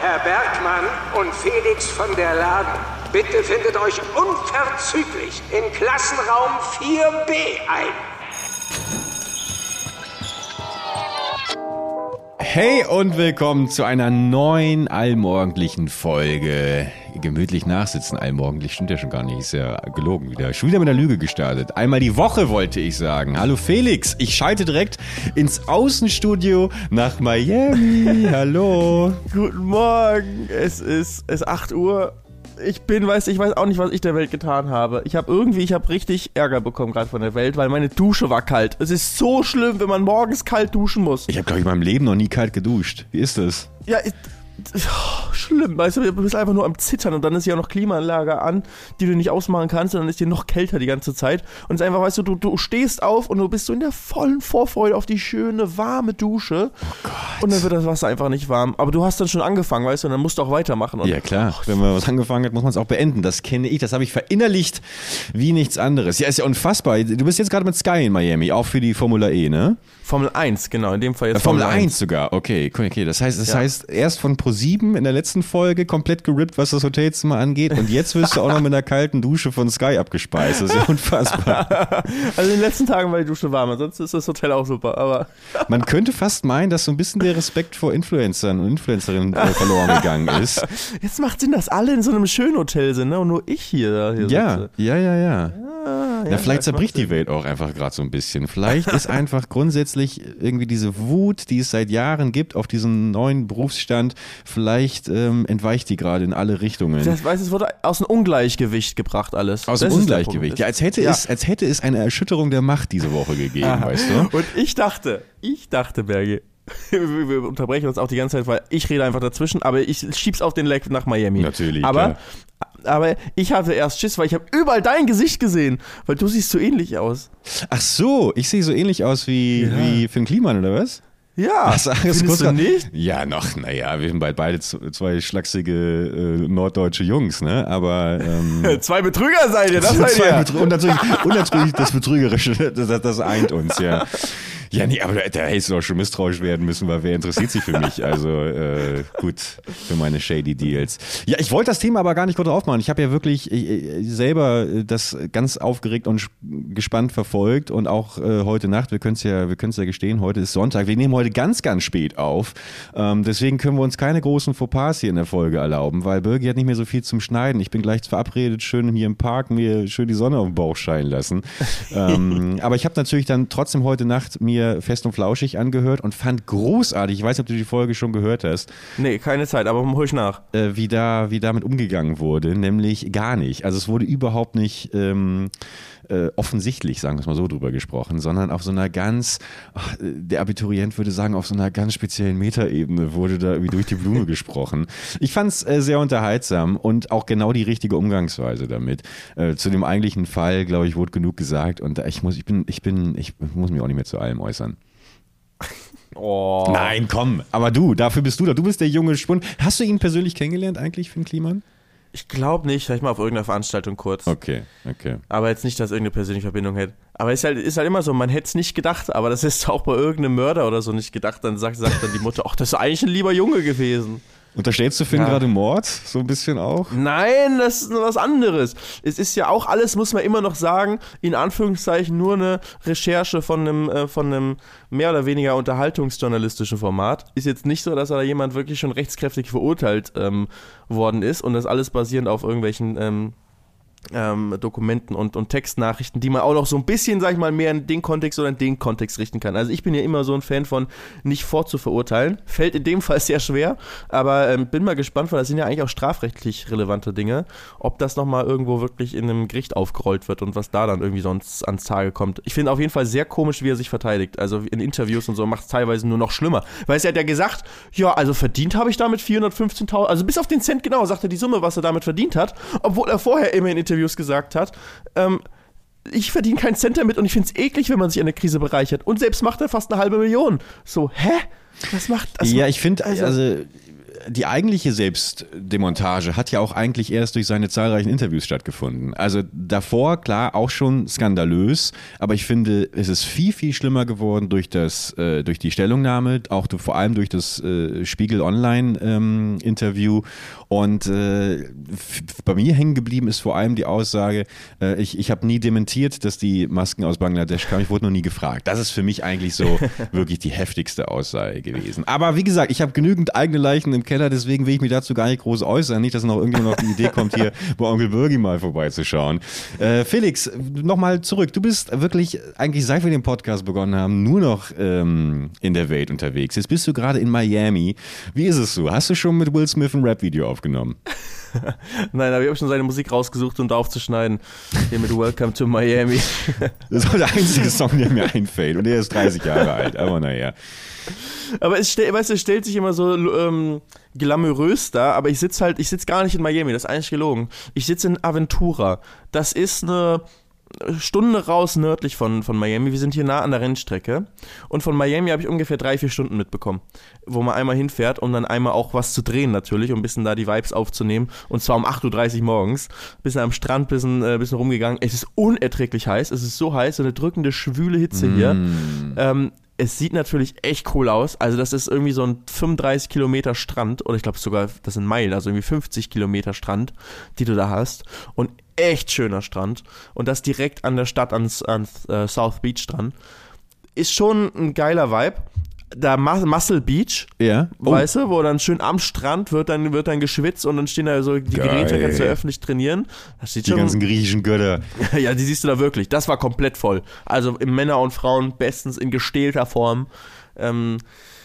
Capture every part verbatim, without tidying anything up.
Herr Bergmann und Felix von der Laden, bitte findet euch unverzüglich in Klassenraum vier B ein. Hey und willkommen zu einer neuen allmorgendlichen Folge. Gemütlich nachsitzen, allmorgendlich stimmt ja schon gar nicht, ist ja gelogen wieder. Schon wieder mit der Lüge gestartet. Einmal die Woche wollte ich sagen. Hallo Felix, ich schalte direkt ins Außenstudio nach Miami. Hallo. Guten Morgen, es ist, es ist acht Uhr. Ich bin, weiß, ich weiß auch nicht, was ich der Welt getan habe. Ich habe irgendwie, ich habe richtig Ärger bekommen gerade von der Welt, weil meine Dusche war kalt. Es ist so schlimm, wenn man morgens kalt duschen muss. Ich habe, glaube ich, in meinem Leben noch nie kalt geduscht. Wie ist das? Ja, ich, oh, schlimm, weißt du, du bist einfach nur am Zittern und dann ist ja noch Klimaanlage an, die du nicht ausmachen kannst und dann ist dir noch kälter die ganze Zeit und es ist einfach, weißt du, du, du stehst auf und du bist so in der vollen Vorfreude auf die schöne, warme Dusche. Oh Gott. Und dann wird das Wasser einfach nicht warm, aber du hast dann schon angefangen, weißt du, und dann musst du auch weitermachen. Und ja klar, wenn man was angefangen hat, muss man es auch beenden, das kenne ich, das habe ich verinnerlicht wie nichts anderes. Ja, ist ja unfassbar, du bist jetzt gerade mit Sky in Miami, auch für die Formula E, ne? Formel eins, genau, in dem Fall jetzt äh, Formel eins sogar, okay, okay, das heißt, das ja. heißt erst von ProSieben in der letzten Folge komplett gerippt, was das Hotelzimmer angeht und jetzt wirst du auch noch mit einer kalten Dusche von Sky abgespeist, das ist ja unfassbar. Also in den letzten Tagen war die Dusche warm, ansonsten ist das Hotel auch super, aber... Man könnte fast meinen, dass so ein bisschen der Respekt vor Influencern und Influencerinnen äh, verloren gegangen ist. Jetzt macht Sinn, dass alle in so einem schönen Hotel sind, ne? Und nur ich hier, hier ja, sitze. Ja, ja, ja, ja. Ja, vielleicht zerbricht die Welt auch einfach gerade so ein bisschen. Vielleicht ist einfach grundsätzlich irgendwie diese Wut, die es seit Jahren gibt auf diesen neuen Berufsstand, vielleicht ähm, entweicht die gerade in alle Richtungen. Das weiß, es wurde aus dem Ungleichgewicht gebracht alles. Aus dem Ungleichgewicht. Ja, als hätte ja. es, als hätte es eine Erschütterung der Macht diese Woche gegeben, Aha. weißt du? Und ich dachte, ich dachte, Berge, wir unterbrechen uns auch die ganze Zeit, weil ich rede einfach dazwischen, aber ich schieb's auf den Leck nach Miami. Natürlich, aber klar. Aber ich hatte erst Schiss, weil ich habe überall dein Gesicht gesehen, weil du siehst so ähnlich aus. Ach so, ich sehe so ähnlich aus wie, ja. wie Finn Kliman, oder was? Ja, Ach, findest du nicht? Ja, noch, naja, wir sind beide zwei schlachsige äh, norddeutsche Jungs, ne, aber... Ähm, zwei Betrüger seid ihr, das seid ihr. Betrü- und, natürlich, und natürlich das Betrügerische, das, das eint uns, ja. Ja, nee, aber da, da hättest du doch schon misstrauisch werden müssen, weil wer interessiert sich für mich? Also äh, gut, für meine shady Deals. Ja, ich wollte das Thema aber gar nicht kurz aufmachen. Ich habe ja wirklich ich, selber das ganz aufgeregt und gespannt verfolgt und auch äh, heute Nacht, wir können es ja, wir können es ja gestehen, heute ist Sonntag. Wir nehmen heute ganz, ganz spät auf. Ähm, deswegen können wir uns keine großen Fauxpas hier in der Folge erlauben, weil Birgi hat nicht mehr so viel zum Schneiden. Ich bin gleich verabredet, schön hier im Park mir schön die Sonne auf den Bauch scheinen lassen. ähm, aber ich habe natürlich dann trotzdem heute Nacht mir Fest und Flauschig angehört und fand großartig, ich weiß nicht, ob du die Folge schon gehört hast. Nee, keine Zeit, aber hol ich nach. Äh, wie, da, wie damit umgegangen wurde, nämlich gar nicht. Also es wurde überhaupt nicht ähm, äh, offensichtlich, sagen wir es mal so, drüber gesprochen, sondern auf so einer ganz, ach, der Abiturient würde sagen, auf so einer ganz speziellen Metaebene wurde da irgendwie durch die Blume gesprochen. Ich fand es äh, sehr unterhaltsam und auch genau die richtige Umgangsweise damit. Äh, zu dem eigentlichen Fall, glaube ich, wurde genug gesagt und ich muss, ich bin, ich bin, ich muss mich auch nicht mehr zu allem äußern. Oh. Nein, komm, aber du, dafür bist du da. Du bist der junge Spund. Hast du ihn persönlich kennengelernt eigentlich, Finn Kliman? Ich glaube nicht, vielleicht mal auf irgendeiner Veranstaltung kurz. Okay, okay. Aber jetzt nicht, dass irgendeine persönliche Verbindung hätte. Aber es ist halt, ist halt immer so, man hätte es nicht gedacht, aber das ist auch bei irgendeinem Mörder oder so nicht gedacht. Dann sagt, sagt dann die Mutter, ach, das ist eigentlich ein lieber Junge gewesen. Unterstellst du Finn ja. gerade Mord? So ein bisschen auch? Nein, das ist was anderes. Es ist ja auch alles, muss man immer noch sagen, in Anführungszeichen nur eine Recherche von einem, äh, von einem mehr oder weniger unterhaltungsjournalistischen Format. Ist jetzt nicht so, dass da jemand wirklich schon rechtskräftig verurteilt ähm, worden ist und das alles basierend auf irgendwelchen ähm, Ähm, Dokumenten und, und Textnachrichten, die man auch noch so ein bisschen, sag ich mal, mehr in den Kontext oder in den Kontext richten kann. Also ich bin ja immer so ein Fan von nicht vorzuverurteilen. Fällt in dem Fall sehr schwer, aber ähm, bin mal gespannt, weil das sind ja eigentlich auch strafrechtlich relevante Dinge, ob das nochmal irgendwo wirklich in einem Gericht aufgerollt wird und was da dann irgendwie sonst ans Tage kommt. Ich finde auf jeden Fall sehr komisch, wie er sich verteidigt. Also in Interviews und so macht es teilweise nur noch schlimmer. Weil es hat ja gesagt, ja, also verdient habe ich damit vierhundertfünfzehntausend, also bis auf den Cent genau, sagt er die Summe, was er damit verdient hat, obwohl er vorher immer in Interviews gesagt hat, ähm, ich verdiene keinen Cent damit und ich finde es eklig, wenn man sich an der Krise bereichert. Und selbst macht er fast eine halbe Million. So, hä? Was macht das? Ja, ich finde, also, also die eigentliche Selbstdemontage hat ja auch eigentlich erst durch seine zahlreichen Interviews stattgefunden. Also davor, klar, auch schon skandalös, aber ich finde, es ist viel, viel schlimmer geworden durch das, äh, durch die Stellungnahme, auch du, vor allem durch das äh, Spiegel Online-Interview. Ähm, und äh, f- bei mir hängen geblieben ist vor allem die Aussage, äh, ich, ich habe nie dementiert, dass die Masken aus Bangladesch kamen, ich wurde noch nie gefragt. Das ist für mich eigentlich so wirklich die heftigste Aussage gewesen. Aber wie gesagt, ich habe genügend eigene Leichen im Keller, deswegen will ich mich dazu gar nicht groß äußern. Nicht, dass noch irgendjemand auf die Idee kommt, hier bei Onkel Birgi mal vorbeizuschauen. Äh, Felix, nochmal zurück. Du bist wirklich eigentlich, seit wir den Podcast begonnen haben, nur noch ähm, in der Welt unterwegs. Jetzt bist du gerade in Miami. Wie ist es so? Hast du schon mit Will Smith ein Rap-Video aufgenommen? Nein, aber ich habe schon seine Musik rausgesucht und aufzuschneiden. Hier mit Welcome to Miami. Das ist der einzige Song, der mir einfällt. Und er ist dreißig Jahre alt. Aber naja. Aber es, stell, weißt du, es stellt sich immer so ähm, glamourös da, aber ich sitze halt, ich sitze gar nicht in Miami, das ist eigentlich gelogen. Ich sitze in Aventura. Das ist eine Stunde raus nördlich von, von Miami. Wir sind hier nah an der Rennstrecke. Und von Miami habe ich ungefähr drei, vier Stunden mitbekommen, wo man einmal hinfährt, um dann einmal auch was zu drehen natürlich, um ein bisschen da die Vibes aufzunehmen. Und zwar um acht Uhr dreißig morgens. Bisschen am Strand, bisschen, äh, bisschen rumgegangen. Es ist unerträglich heiß. Es ist so heiß, so eine drückende, schwüle Hitze Mm. hier. Ähm, es sieht natürlich echt cool aus. Also das ist irgendwie so ein fünfunddreißig Kilometer Strand, oder ich glaube sogar, das sind Meilen, also irgendwie fünfzig Kilometer Strand, die du da hast. Und echt schöner Strand. Und das direkt an der Stadt, ans, ans äh, South Beach dran. Ist schon ein geiler Vibe. Da Mus- Muscle Beach, Ja. Oh. weißt du, wo dann schön am Strand wird dann, wird dann geschwitzt und dann stehen da so die Geil. Geräte, kannst du öffentlich trainieren. Das steht Die schon, ganzen griechischen Götter. ja, die siehst du da wirklich. Das war komplett voll. Also Männer und Frauen bestens in gestählter Form. Ähm,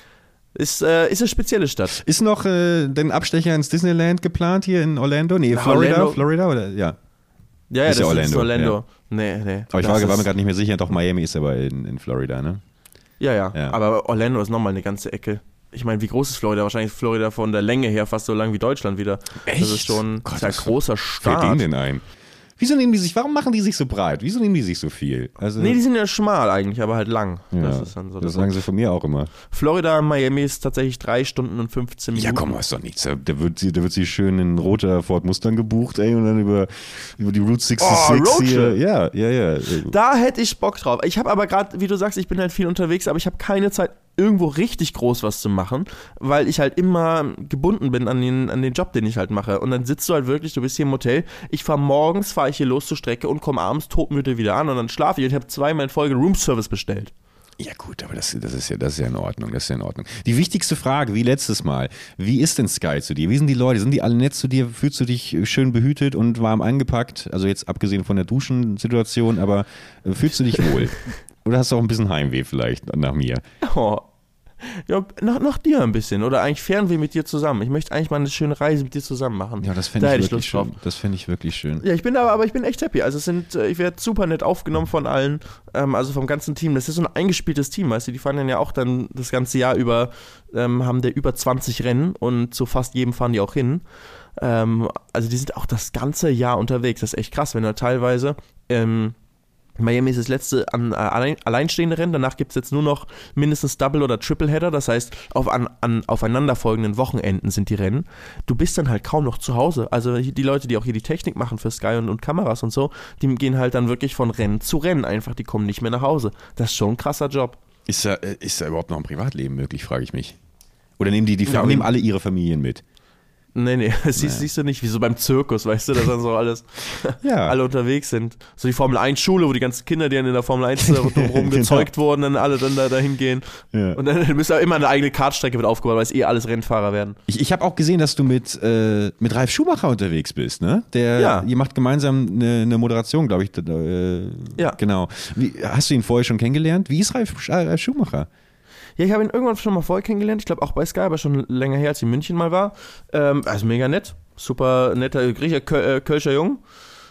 ist, äh, ist eine spezielle Stadt. Ist noch äh, den Abstecher ins Disneyland geplant hier in Orlando? Nee, Na, Florida? Orlando. Florida oder? Ja. Ja, ja, Ist das ja ist Orlando, Orlando. Nee, nee. Aber ich das war, war mir ist- gerade nicht mehr sicher. Doch, Miami ist aber in, in Florida, ne? Ja, ja, Ja. aber Orlando ist nochmal eine ganze Ecke. Ich meine, wie groß ist Florida? Wahrscheinlich ist Florida von der Länge her fast so lang wie Deutschland wieder. Echt? Das ist schon Gott, ist ein was großer Fällt denen Staat. denn ein? Wieso nehmen die sich, warum machen die sich so breit? Wieso nehmen die sich so viel? Also, Nee, die sind ja schmal eigentlich, aber halt lang. ja, Das ist dann so. das sagen sie von mir auch immer. Florida, Miami ist tatsächlich drei Stunden und fünfzehn Minuten. Ja, komm, ist doch nichts. Da wird sie, da wird sie schön in roter Ford Mustang gebucht, ey, und dann über, über die Route sechsundsechzig Oh, hier. Roadtrip. Ja, ja, ja. Da hätte ich Bock drauf. Ich habe aber gerade, wie du sagst, ich bin halt viel unterwegs, aber ich habe keine Zeit, irgendwo richtig groß was zu machen, weil ich halt immer gebunden bin an den, an den Job, den ich halt mache. Und dann sitzt du halt wirklich, du bist hier im Hotel, ich fahre morgens, fahre ich hier los zur Strecke und komme abends todmüde wieder an und dann schlafe ich und ich habe zweimal in Folge Roomservice bestellt. Ja gut, aber das, das, ist ja, das ist ja in Ordnung, das ist ja in Ordnung. Die wichtigste Frage, wie letztes Mal, wie ist denn Sky zu dir? Wie sind die Leute? Sind die alle nett zu dir? Fühlst du dich schön behütet und warm eingepackt? Also jetzt abgesehen von der Duschensituation, aber äh, fühlst du dich wohl? Oder hast du auch ein bisschen Heimweh vielleicht nach mir? Oh. Ja, nach, nach dir ein bisschen oder eigentlich Fernweh mit dir zusammen. Ich möchte eigentlich mal eine schöne Reise mit dir zusammen machen. Ja, das Da fände hätte ich ich wirklich Lust schön. drauf. Das fände ich wirklich schön. Ja, ich bin aber, aber ich bin echt happy. Also es sind, äh, ich werde super nett aufgenommen von allen, ähm, also vom ganzen Team. Das ist so ein eingespieltes Team, weißt du, die fahren dann ja auch dann das ganze Jahr über, ähm, haben der über zwanzig Rennen und zu fast jedem fahren die auch hin. Ähm, also die sind auch das ganze Jahr unterwegs. Das ist echt krass, wenn du teilweise, ähm, Miami ist das letzte an, äh, allein, alleinstehende Rennen, danach gibt es jetzt nur noch mindestens Double- oder Triple-Header, das heißt, auf an, an aufeinanderfolgenden Wochenenden sind die Rennen. Du bist dann halt kaum noch zu Hause. Also die Leute, die auch hier die Technik machen für Sky und, und Kameras und so, die gehen halt dann wirklich von Rennen zu Rennen einfach, die kommen nicht mehr nach Hause. Das ist schon ein krasser Job. Ist da, äh, ist da überhaupt noch ein Privatleben möglich, frage ich mich. Oder nehmen die, die Ja, nehmen alle ihre Familien mit? Nee, nee, das siehst, siehst du nicht, wie so beim Zirkus, weißt du, dass dann so alles, Ja. alle unterwegs sind. So die Formel eins Schule, wo die ganzen Kinder, die dann in der Formel eins drumherum gezeugt wurden, dann alle dann da dahin gehen. Ja. Und dann müsste auch immer eine eigene Kartstrecke mit aufgebaut, weil es eh alles Rennfahrer werden. Ich, ich habe auch gesehen, dass du mit, äh, mit Ralf Schumacher unterwegs bist, ne? Der, Ja. Ihr macht gemeinsam eine, eine Moderation, glaube ich. Äh, Ja. Genau. Wie, hast du ihn vorher schon kennengelernt? Wie ist Ralf, Sch- äh, Ralf Schumacher? Ja, ich habe ihn irgendwann schon mal vorher kennengelernt, ich glaube auch bei Sky, aber schon länger her, als ich in München mal war. Ähm, also mega nett, super netter Griecher, Köl- äh, Kölscher Jung,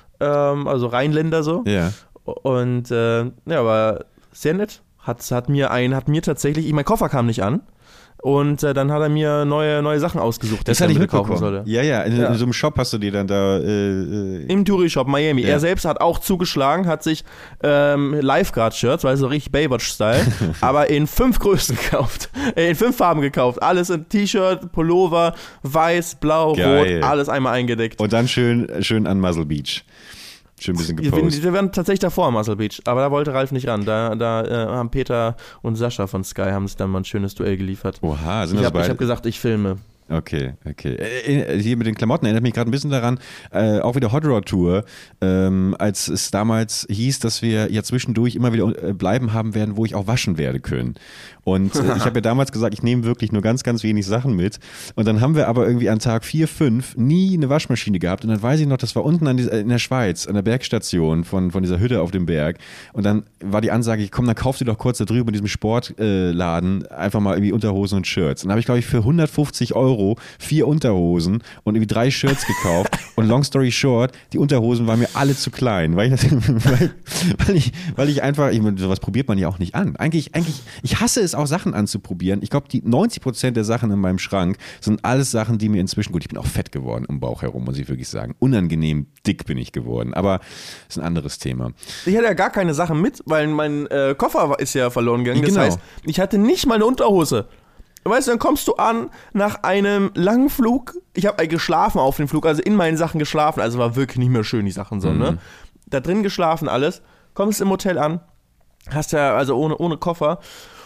ähm, also Rheinländer so. Ja. Und äh, ja, war sehr nett. Hat, hat, mir ein, hat mir tatsächlich, mein Koffer kam nicht an. Und äh, dann hat er mir neue, neue Sachen ausgesucht, die Das ich hatte dann ich wieder kaufen mitbekommen. sollte. Ja, ja, in, Ja. in so einem Shop hast du die dann da. Äh, äh, Im Touri-Shop Miami. Ja. Er selbst hat auch zugeschlagen, hat sich ähm, Lifeguard-Shirts, weil so richtig Baywatch-Style, aber in fünf Größen gekauft. Äh, in fünf Farben gekauft. Alles in T-Shirt, Pullover, weiß, blau, Geil. rot, alles einmal eingedeckt. und dann schön, schön an Muzzle Beach. Schön ein bisschen Wir, gepostet. wir waren tatsächlich davor am Muscle Beach, aber da wollte Ralf nicht ran. Da, da äh, haben Peter und Sascha von Sky haben sich dann mal ein schönes Duell geliefert. Oha, sind Ich das habe beide? hab gesagt, ich filme. Okay, okay. Äh, hier mit den Klamotten erinnert mich gerade ein bisschen daran, äh, auch wieder Hot Rod Tour, ähm, als es damals hieß, dass wir ja zwischendurch immer wieder äh, bleiben haben werden, wo ich auch waschen werde können. Und äh, ich habe ja damals gesagt, ich nehme wirklich nur ganz, ganz wenig Sachen mit. Und dann haben wir aber irgendwie an Tag vier, fünf nie eine Waschmaschine gehabt. Und dann weiß ich noch, das war unten an die, in der Schweiz, an der Bergstation von, von dieser Hütte auf dem Berg. Und dann war die Ansage, komm, dann kauf dir doch kurz da drüben in diesem Sportladen äh, einfach mal irgendwie Unterhosen und Shirts. Und dann habe ich, glaube ich, für hundertfünfzig Euro vier Unterhosen und irgendwie drei Shirts gekauft. Und long story short, die Unterhosen waren mir alle zu klein, weil ich, weil, weil ich, weil ich einfach, ich meine, sowas probiert man ja auch nicht an. Eigentlich, eigentlich, ich hasse es auch Sachen anzuprobieren. Ich glaube, die neunzig Prozent der Sachen in meinem Schrank sind alles Sachen, die mir inzwischen, gut, ich bin auch fett geworden im Bauch herum, muss ich wirklich sagen. Unangenehm dick bin ich geworden, aber das ist ein anderes Thema. Ich hatte ja gar keine Sachen mit, weil mein äh, Koffer war- ist ja verloren gegangen. Das Genau. heißt, ich hatte nicht mal eine Unterhose. Weißt du, dann kommst du an nach einem langen Flug. Ich habe geschlafen auf dem Flug, also in meinen Sachen geschlafen. Also war wirklich nicht mehr schön, die Sachen so, Mhm. ne? Da drin geschlafen, alles. Kommst im Hotel an, hast ja, also ohne, ohne Koffer.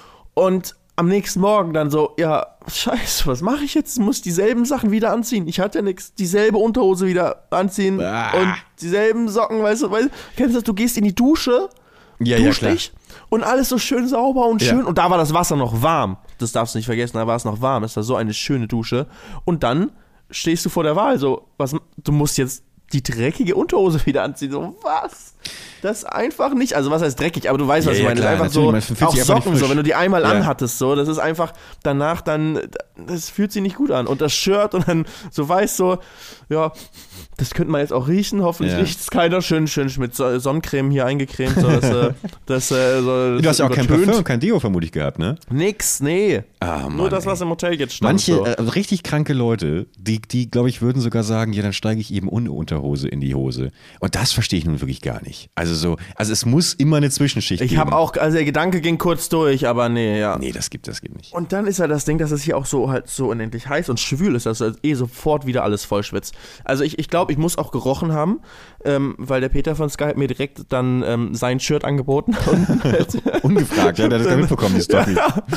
Und am nächsten Morgen dann so, ja, scheiße, was mache ich jetzt? Ich muss dieselben Sachen wieder anziehen. Ich hatte ja nichts, dieselbe Unterhose wieder anziehen Ah. und dieselben Socken, weißt du, weißt, kennst du das, du gehst in die Dusche, Ja, ja, dusch klar. dich und alles so schön sauber und Ja. schön. Und da war das Wasser noch warm. Das darfst du nicht vergessen, da war es noch warm. Das war so eine schöne Dusche. Und dann stehst du vor der Wahl, so, was, du musst jetzt die dreckige Unterhose wieder anziehen. So, was? Das einfach nicht, also was heißt dreckig, aber du weißt, was Ja, ich ja, meine. klar, Das ist natürlich, man einfach fühlt so, auch sich einfach nicht Socken so, frisch. wenn du die einmal Ja. anhattest, so, das ist einfach danach dann, das fühlt sich nicht gut an. Und das Shirt und dann so weiß so, ja, das könnte man jetzt auch riechen, hoffentlich Ja. riecht es keiner, schön, schön mit So- Sonnencreme hier eingecremt, so, dass, äh, das, äh, so, Du hast ja auch kein übertönt. Parfum, kein Deo vermutlich gehabt, ne? Nix, nee. Ah, Mann, Nur das, ey. was im Hotel jetzt stand. Manche so. äh, richtig kranke Leute, die, die glaube ich, würden sogar sagen, ja, dann steige ich eben ohne Unterhose in die Hose. Und das verstehe ich nun wirklich gar nicht. Also so, also es muss immer eine Zwischenschicht Ich geben. habe auch, also der Gedanke ging kurz durch, aber nee, ja. Nee, das gibt, das gibt nicht. Und dann ist ja das Ding, dass es hier auch so halt so unendlich heiß und schwül ist, dass du eh sofort wieder alles voll schwitzt. Also ich, ich glaube, ich muss auch gerochen haben, ähm, weil der Peter von Sky hat mir direkt dann ähm, sein Shirt angeboten und halt, Ungefragt, ja, der hat das gar nicht mitbekommen, die Story.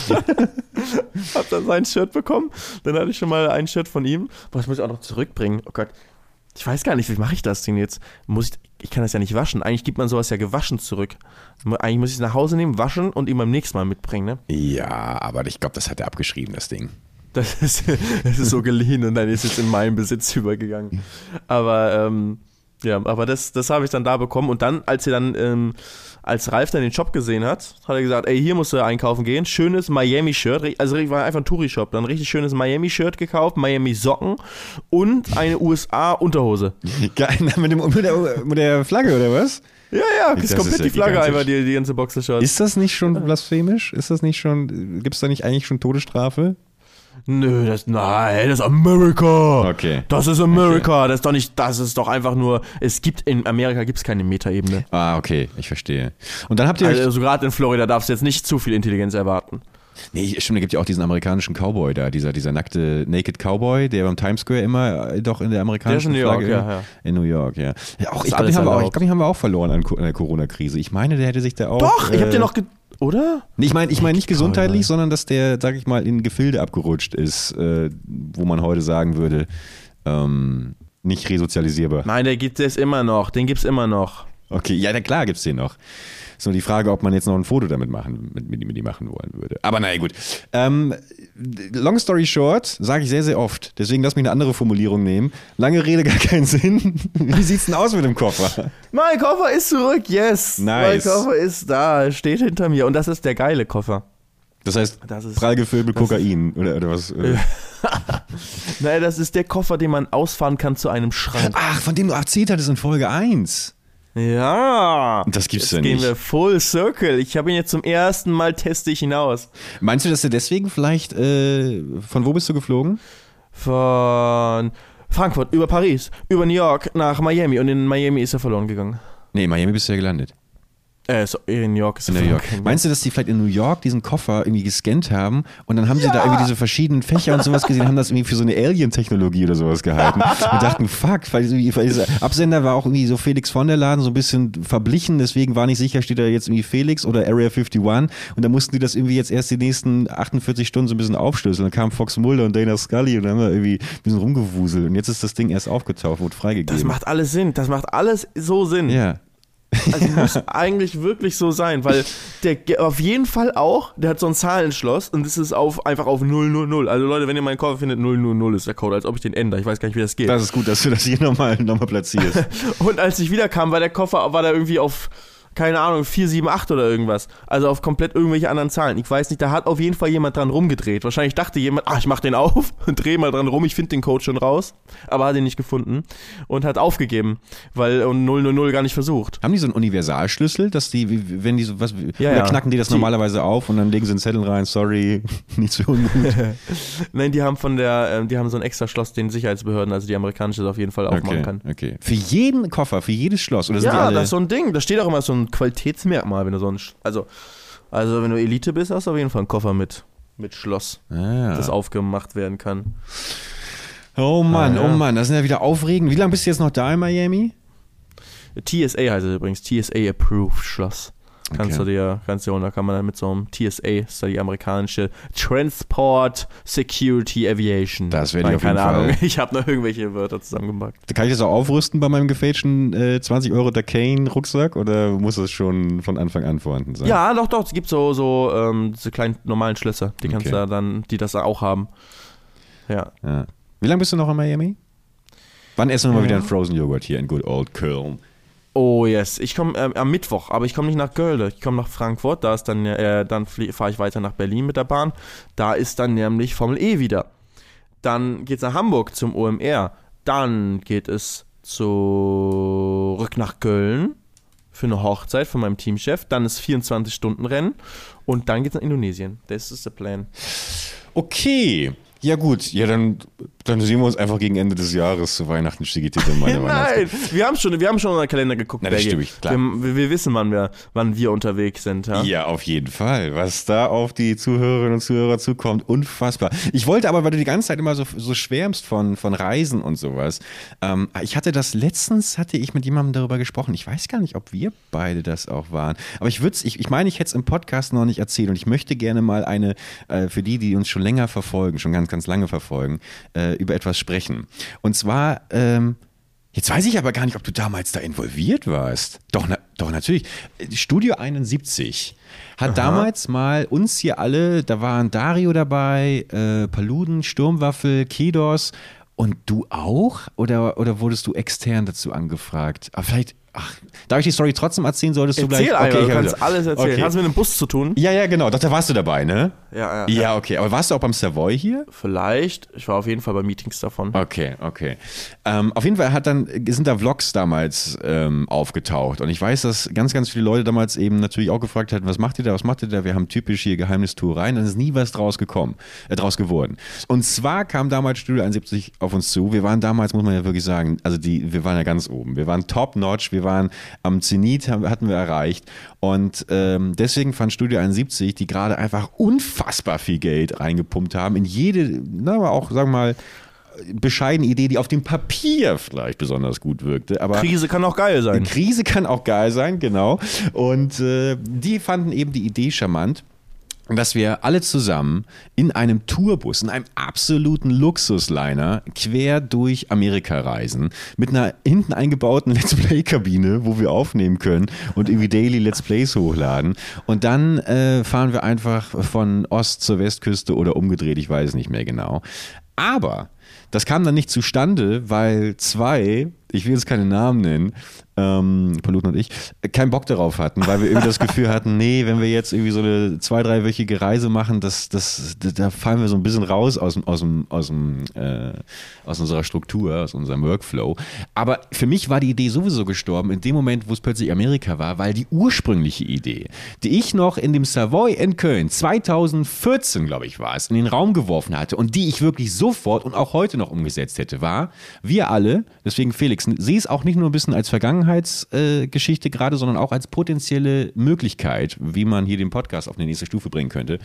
hab dann sein Shirt bekommen. Dann hatte ich schon mal ein Shirt von ihm. Boah, das muss ich auch noch zurückbringen. Oh Gott. Ich weiß gar nicht, wie mache ich das Ding jetzt? Muss ich, ich kann das ja nicht waschen. Eigentlich gibt man sowas ja gewaschen zurück. Eigentlich muss ich es nach Hause nehmen, waschen und ihm beim nächsten Mal mitbringen, ne? Ja, aber ich glaube, das hat er abgeschrieben, das Ding. Das ist, das ist so geliehen und dann ist es in meinen Besitz übergegangen. Aber ähm, ja, aber das, das habe ich dann da bekommen. Und dann, als er dann, ähm, als Ralf dann den Shop gesehen hat, hat er gesagt, ey, hier musst du einkaufen gehen. Schönes Miami-Shirt, also war einfach ein Touri-Shop. Dann ein richtig schönes Miami-Shirt gekauft, Miami-Socken und eine U S A-Unterhose. Geil, mit, dem, mit, der, mit der Flagge, oder was? Ja, ja, das Das ist komplett ist ja die Flagge gigantisch. einfach, die, die ganze Boxershorts. Ist das nicht schon blasphemisch? Ist das nicht schon, gibt es da nicht eigentlich schon Todesstrafe? Nö, das, nein, das ist Amerika. Okay. Das ist Amerika. Das ist doch nicht, das ist doch einfach nur, es gibt, in Amerika gibt es keine Metaebene. Ah, okay, ich verstehe. Und dann habt ihr euch, Also gerade in Florida darfst du jetzt nicht zu viel Intelligenz erwarten. nee, stimmt, da gibt ja auch diesen amerikanischen Cowboy da, dieser, dieser nackte Naked Cowboy, der beim Times Square immer äh, doch in der amerikanischen Der ist in New York, Flagge, ja, ja. in New York, ja. ja auch, Ist ich glaube, alles den, haben wir auch- ich erlaubt. glaub, den haben wir auch verloren an, Co- an der Corona-Krise. Ich meine, der hätte sich da auch... Doch, ich hab äh, dir noch, ge oder? Nee, ich meine ich mein nicht Cowboy. gesundheitlich, sondern dass der, sag ich mal, in Gefilde abgerutscht ist, äh, wo man heute sagen würde, ähm, nicht resozialisierbar. Nein, der gibt es immer noch, den gibt's immer noch. Okay, ja, na klar gibt's den noch. Ist nur die Frage, ob man jetzt noch ein Foto damit machen, mit, mit, mit ihm machen wollen würde. Aber naja, gut. Ähm, long story short, sage ich sehr, sehr oft. Deswegen lass mich eine andere Formulierung nehmen. Lange Rede, gar keinen Sinn. Wie sieht's denn aus mit dem Koffer? Mein Koffer ist zurück, yes. Nice. Mein Koffer ist da, steht hinter mir. Und das ist der geile Koffer. Das heißt, Das ist- prall gefüllt mit das ist- Kokain oder, oder was? äh? Naja, das ist der Koffer, den man ausfahren kann zu einem Schrank. Ach, von dem du erzählt hattest in Folge eins. Ja. Das gibt's ja Jetzt gehen nicht. wir full circle. Ich habe ihn jetzt zum ersten Mal, teste ich ihn aus. Meinst du, dass er deswegen vielleicht, äh, von wo bist du geflogen? Von Frankfurt über Paris, über New York nach Miami und in Miami ist er verloren gegangen. Nee, in Miami bist du ja gelandet. Äh, so, in New York ist er In New verloren York. gegangen. Meinst du, dass die vielleicht in New York diesen Koffer irgendwie gescannt haben und dann haben sie da irgendwie diese verschiedenen Fächer und sowas gesehen, haben das irgendwie für so eine Alien-Technologie oder sowas gehalten und dachten, fuck, weil dieser Absender war auch irgendwie so Felix von der Laden, so ein bisschen verblichen, deswegen war nicht sicher, steht da jetzt irgendwie Felix oder Area einundfünfzig und da mussten die das irgendwie jetzt erst die nächsten achtundvierzig Stunden so ein bisschen aufschlüsseln. Dann kamen Fox Mulder und Dana Scully und dann haben wir irgendwie ein bisschen rumgewuselt und jetzt ist das Ding erst aufgetaucht, wurde freigegeben. Das macht alles Sinn, das macht alles so Sinn. Ja. Also muss eigentlich wirklich so sein, weil der auf jeden Fall auch, der hat so ein Zahlenschloss und das ist auf, einfach auf null null null. Also Leute, wenn ihr meinen Koffer findet, null null null ist der Code, als ob ich den ändere. Ich weiß gar nicht, wie das geht. Das ist gut, dass du das hier nochmal noch mal platzierst. Und als ich wiederkam, war der Koffer, war da irgendwie auf, keine Ahnung, vier sieben acht oder irgendwas. Also auf komplett irgendwelche anderen Zahlen. Ich weiß nicht, da hat auf jeden Fall jemand dran rumgedreht. Wahrscheinlich dachte jemand, ach, ich mach den auf und drehe mal dran rum, ich finde den Code schon raus. Aber hat ihn nicht gefunden und hat aufgegeben, weil und null null null gar nicht versucht. Haben die so einen Universalschlüssel, dass die, wie- wenn die so was, Ja, oder ja. knacken die das Die- normalerweise auf und dann legen sie einen Zettel rein, sorry, nicht so ungut. Nein, die haben von der, ähm, die haben so ein extra Schloss, den Sicherheitsbehörden, also die amerikanische, das auf jeden Fall aufmachen Okay, kann. okay. Für jeden Koffer, für jedes Schloss, oder sind die Ja, alle? das ist so ein Ding. Da steht auch immer so ein Qualitätsmerkmal, wenn du so ein, Sch- also, also wenn du Elite bist, hast du auf jeden Fall einen Koffer mit, mit Schloss, ah. das aufgemacht werden kann. Oh Mann, Ah, ja. oh Mann, das sind ja wieder aufregend. Wie lange bist du jetzt noch da in Miami? T S A heißt es übrigens, T S A Approved Schloss. Kannst Okay. du dir, kannst du dir, und da kann man dann mit so einem T S A, das ist ja die amerikanische Transport Security Aviation. Das werde ich Nein, auf jeden keine Ahnung, Fall. ich habe noch irgendwelche Wörter zusammengepackt. Da kann ich das auch aufrüsten bei meinem gefälschten äh, zwanzig Euro Dacane-Rucksack oder muss das schon von Anfang an vorhanden sein? Ja, doch, doch, es gibt so, so ähm, diese kleinen normalen Schlösser, die kannst Okay. du dann, die das auch haben. Ja. Ja. Wie lange bist du noch in Miami? Wann essen wir mal Ja. wieder einen Frozen Joghurt hier in Good Old Köln? Oh yes, ich komme ähm, am Mittwoch, aber ich komme nicht nach Köln, ich komme nach Frankfurt, da ist dann, äh, dann fahre ich weiter nach Berlin mit der Bahn, da ist dann nämlich Formel E wieder. Dann geht es nach Hamburg zum O M R, dann geht es zurück nach Köln für eine Hochzeit von meinem Teamchef, dann ist vierundzwanzig-Stunden-Rennen und dann geht es nach Indonesien. Das ist der Plan. Okay. Ja gut, ja dann, dann sehen wir uns einfach gegen Ende des Jahres zu Weihnachten, Stigitit und meine Nein, wir haben schon, wir haben schon unseren Kalender geguckt. Na, das Bergi. stimmt, klar. Wir, wir wissen, wann wir, wann wir unterwegs sind. Ja? Ja, auf jeden Fall. Was da auf die Zuhörerinnen und Zuhörer zukommt, unfassbar. Ich wollte aber, weil du die ganze Zeit immer so, so schwärmst von, von Reisen und sowas. Ähm, ich hatte das letztens, hatte ich mit jemandem darüber gesprochen. Ich weiß gar nicht, ob wir beide das auch waren. Aber ich würde ich, ich meine, ich hätte es im Podcast noch nicht erzählt und ich möchte gerne mal eine, äh, für die, die uns schon länger verfolgen, schon ganz, ganz lange verfolgen, äh, über etwas sprechen. Und zwar, ähm, jetzt weiß ich aber gar nicht, ob du damals da involviert warst. Doch, na, doch natürlich. Studio einundsiebzig hat Aha. damals mal uns hier alle, da waren Dario dabei, äh, Paluden, Sturmwaffel, Kedos und du auch? Oder, oder wurdest du extern dazu angefragt? Aber vielleicht, ach, darf ich die Story trotzdem erzählen? Solltest du Erzähl gleich? einfach, ich du hör kannst wieder. alles erzählen. Okay. Hast du mit einem Bus zu tun? Ja, ja, genau. Doch, da warst du dabei, ne? Ja, ja. Ja, okay. Aber warst du auch beim Savoy hier? Vielleicht. Ich war auf jeden Fall bei Meetings davon. Okay, okay. Ähm, auf jeden Fall hat dann, sind da Vlogs damals ähm, aufgetaucht und ich weiß, dass ganz, ganz viele Leute damals eben natürlich auch gefragt hatten, was macht ihr da, was macht ihr da? Wir haben typisch hier Geheimnistuereien, dann ist nie was draus gekommen, äh, draus geworden. Und zwar kam damals Studio einundsiebzig auf uns zu. Wir waren damals, muss man ja wirklich sagen, also die, wir waren ja ganz oben. Wir waren top-notch, wir waren am Zenit, haben, hatten wir erreicht und ähm, deswegen fand Studio einundsiebzig, die gerade einfach unfassbar viel Geld reingepumpt haben in jede, na, aber auch, sagen wir mal, bescheidene Idee, die auf dem Papier vielleicht besonders gut wirkte. Aber Krise kann auch geil sein. Krise kann auch geil sein, genau. Und äh, die fanden eben die Idee charmant, dass wir alle zusammen in einem Tourbus, in einem absoluten Luxusliner quer durch Amerika reisen, mit einer hinten eingebauten Let's Play-Kabine, wo wir aufnehmen können und irgendwie Daily Let's Plays hochladen. Und dann äh, fahren wir einfach von Ost zur Westküste oder umgedreht, ich weiß nicht mehr genau. Aber das kam dann nicht zustande, weil zwei ich will jetzt keine Namen nennen, ähm, Paluten und ich, keinen Bock darauf hatten, weil wir irgendwie das Gefühl hatten, nee, wenn wir jetzt irgendwie so eine zwei-, dreiwöchige Reise machen, das, das, da fallen wir so ein bisschen raus aus, aus, dem, aus, dem, äh, aus unserer Struktur, aus unserem Workflow. Aber für mich war die Idee sowieso gestorben in dem Moment, wo es plötzlich Amerika war, weil die ursprüngliche Idee, die ich noch in dem Savoy in Köln zweitausendvierzehn, glaube ich, war es, in den Raum geworfen hatte und die ich wirklich sofort und auch heute noch umgesetzt hätte, war, wir alle, deswegen Felix, sieh es auch nicht nur ein bisschen als Vergangenheitsgeschichte äh, gerade, sondern auch als potenzielle Möglichkeit, wie man hier den Podcast auf eine nächste Stufe bringen könnte.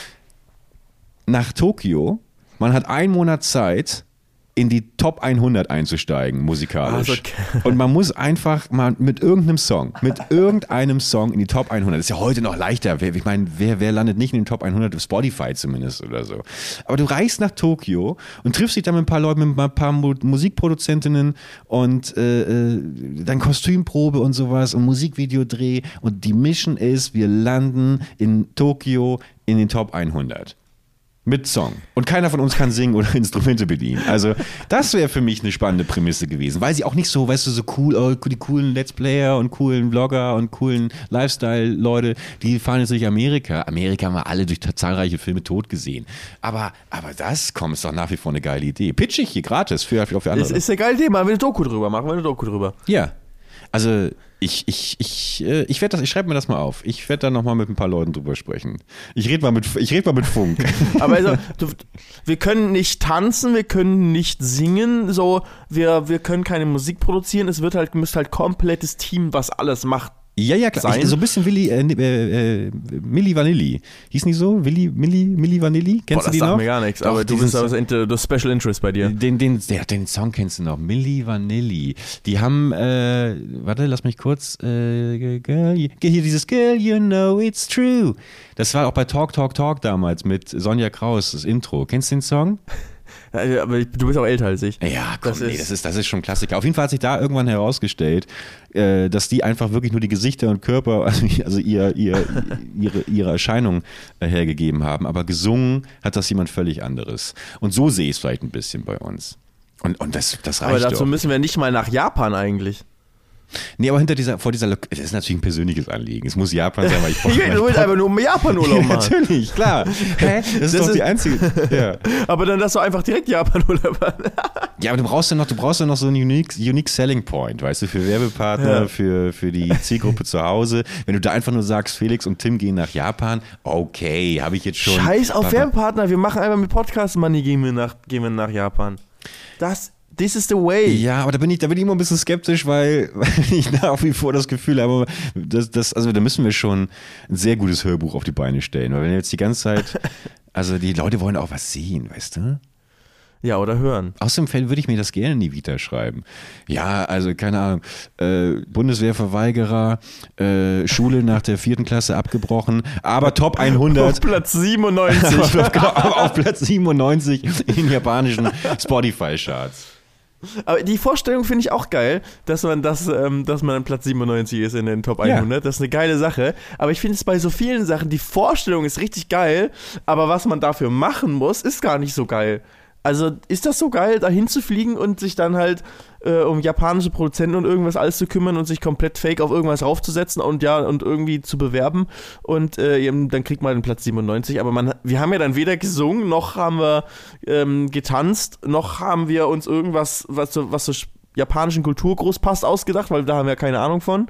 Nach Tokio, man hat einen Monat Zeit, in die Top hundert einzusteigen, musikalisch. Also, okay. Und man muss einfach mal mit irgendeinem Song, mit irgendeinem Song in die Top hundert. Das ist ja heute noch leichter. Ich meine, wer, wer landet nicht in den Top hundert? Auf Spotify zumindest oder so. Aber du reist nach Tokio und triffst dich dann mit ein paar Leuten, mit ein paar Musikproduzentinnen und äh, dann Kostümprobe und sowas und Musikvideodreh. Und die Mission ist, wir landen in Tokio in den Top hundert. Mit Song. Und keiner von uns kann singen oder Instrumente bedienen. Also das wäre für mich eine spannende Prämisse gewesen, weil sie auch nicht so, weißt du, so cool, oh, die coolen Let's Player und coolen Vlogger und coolen Lifestyle-Leute, die fahren jetzt durch Amerika. Amerika haben wir alle durch zahlreiche Filme tot gesehen. Aber, aber das, komm, ist doch nach wie vor eine geile Idee. Pitch ich hier gratis für, für andere. Das ist eine geile Idee, machen wir eine Doku drüber, machen wir eine Doku drüber. Ja. Also ich, ich, ich, ich werde das, ich schreibe mir das mal auf. Ich werde da nochmal mit ein paar Leuten drüber sprechen. Ich rede mal mit, ich rede mal mit Funk. Aber also, du, wir können nicht tanzen, wir können nicht singen, so, wir, wir können keine Musik produzieren. Es wird halt, müsste halt komplettes Team, was alles macht. Ja, ja, klar. Ich, so ein bisschen Willi, äh, äh, Milli Vanilli. Hieß nicht so? Willi, Milli, Milli Vanilli? Kennst Boah, du die noch? Das sagt mir gar nichts, Doch, aber du bist aber das Special Interest bei dir. Den, den, ja, den Song kennst du noch. Milli Vanilli. Die haben, äh, warte, lass mich kurz, äh, girl, hier dieses Girl, you know it's true. Das war auch bei Talk, Talk, Talk damals mit Sonja Kraus, das Intro. Kennst du den Song? Ja, aber du bist auch älter als ich. Ja, komm, das, nee, ist das, ist, das ist schon Klassiker. Auf jeden Fall hat sich da irgendwann herausgestellt, äh, dass die einfach wirklich nur die Gesichter und Körper, also, also ihr, ihr, ihre, ihre Erscheinung äh, hergegeben haben. Aber gesungen hat das jemand völlig anderes. Und so sehe ich es vielleicht ein bisschen bei uns. Und, und das, das reicht Aber dazu doch. Müssen wir nicht mal nach Japan eigentlich. Nee, aber hinter dieser, vor dieser, Lo- das ist natürlich ein persönliches Anliegen. Es muss Japan sein, weil ich brauche. Du willst einfach nur Japan-Urlaub machen. Ja, natürlich, klar. Hä? Das ist Das doch ist- die einzige. Ja. Aber dann lass doch einfach direkt Japan-Urlaub machen. Ja, aber du brauchst ja noch, du brauchst ja noch so einen unique, unique Selling Point, weißt du, für Werbepartner, Ja. für, für die Zielgruppe zu Hause. Wenn du da einfach nur sagst, Felix und Tim gehen nach Japan, okay, habe ich jetzt schon. Scheiß auf Aber- Werbepartner, wir machen einfach mit Podcast Money, gehen wir nach, gehen wir nach Japan. Das, this is the way. Ja, aber da bin ich, da bin ich immer ein bisschen skeptisch, weil, weil ich nach wie vor das Gefühl habe, dass, dass, also da müssen wir schon ein sehr gutes Hörbuch auf die Beine stellen, weil wenn jetzt die ganze Zeit, also die Leute wollen auch was sehen, weißt du? Ja, oder hören. Außerdem würde ich mir das gerne in die Vita schreiben. Ja, also keine Ahnung, äh, Bundeswehrverweigerer, äh, Schule nach der vierten Klasse abgebrochen, aber Top hundert. Auf Platz siebenundneunzig. aber auf Platz siebenundneunzig in den japanischen Spotify-Charts. Aber die Vorstellung finde ich auch geil, dass man das, ähm, dass man an Platz siebenundneunzig ist in den Top Ja. hundert. Das ist eine geile Sache. Aber ich finde es bei so vielen Sachen, die Vorstellung ist richtig geil, aber was man dafür machen muss, ist gar nicht so geil. Also ist das so geil, da hinzufliegen und sich dann halt äh, um japanische Produzenten und irgendwas alles zu kümmern und sich komplett fake auf irgendwas raufzusetzen und ja, und irgendwie zu bewerben und äh, eben, dann kriegt man den Platz siebenundneunzig. Aber man, wir haben ja dann weder gesungen, noch haben wir ähm, getanzt, noch haben wir uns irgendwas, was so, was so japanischen Kultur groß passt, ausgedacht, weil da haben wir keine Ahnung von.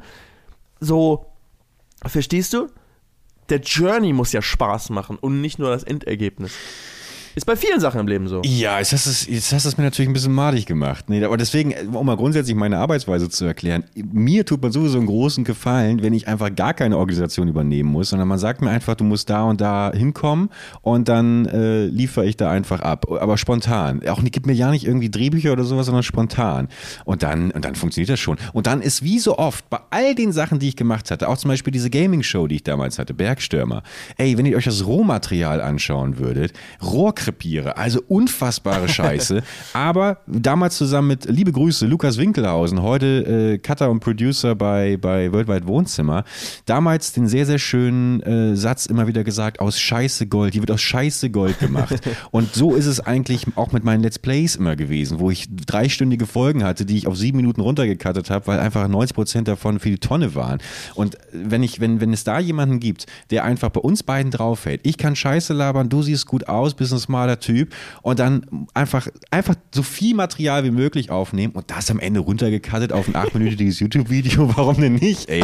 So, verstehst du? Der Journey muss ja Spaß machen und nicht nur das Endergebnis. Ist bei vielen Sachen im Leben so. Ja, jetzt hast du es, jetzt hast du es mir natürlich ein bisschen madig gemacht. Nee, aber deswegen, um mal grundsätzlich meine Arbeitsweise zu erklären, mir tut man sowieso einen großen Gefallen, wenn ich einfach gar keine Organisation übernehmen muss, sondern man sagt mir einfach, du musst da und da hinkommen und dann äh, liefere ich da einfach ab. Aber spontan. Auch nicht, gibt mir ja nicht irgendwie Drehbücher oder sowas, sondern spontan. Und dann, und dann funktioniert das schon. Und dann ist wie so oft, bei all den Sachen, die ich gemacht hatte, auch zum Beispiel diese Gaming-Show, die ich damals hatte, Bergstürmer. Ey, wenn ihr euch das Rohmaterial anschauen würdet, Rohr krepiere. Also unfassbare Scheiße. Aber damals zusammen mit, liebe Grüße, Lukas Winkelhausen, heute äh, Cutter und Producer bei, bei Worldwide Wohnzimmer, damals den sehr, sehr schönen äh, Satz immer wieder gesagt, aus Scheiße Gold, die wird aus Scheiße Gold gemacht. Und so ist es eigentlich auch mit meinen Let's Plays immer gewesen, wo ich dreistündige Folgen hatte, die ich auf sieben Minuten runtergekattet habe, weil einfach neunzig Prozent davon für die Tonne waren. Und wenn ich, wenn, wenn es da jemanden gibt, der einfach bei uns beiden draufhält, ich kann Scheiße labern, du siehst gut aus, bist ein smarter Typ und dann einfach, einfach so viel Material wie möglich aufnehmen und das am Ende runtergekattet auf ein achtminütiges YouTube-Video, warum denn nicht, ey?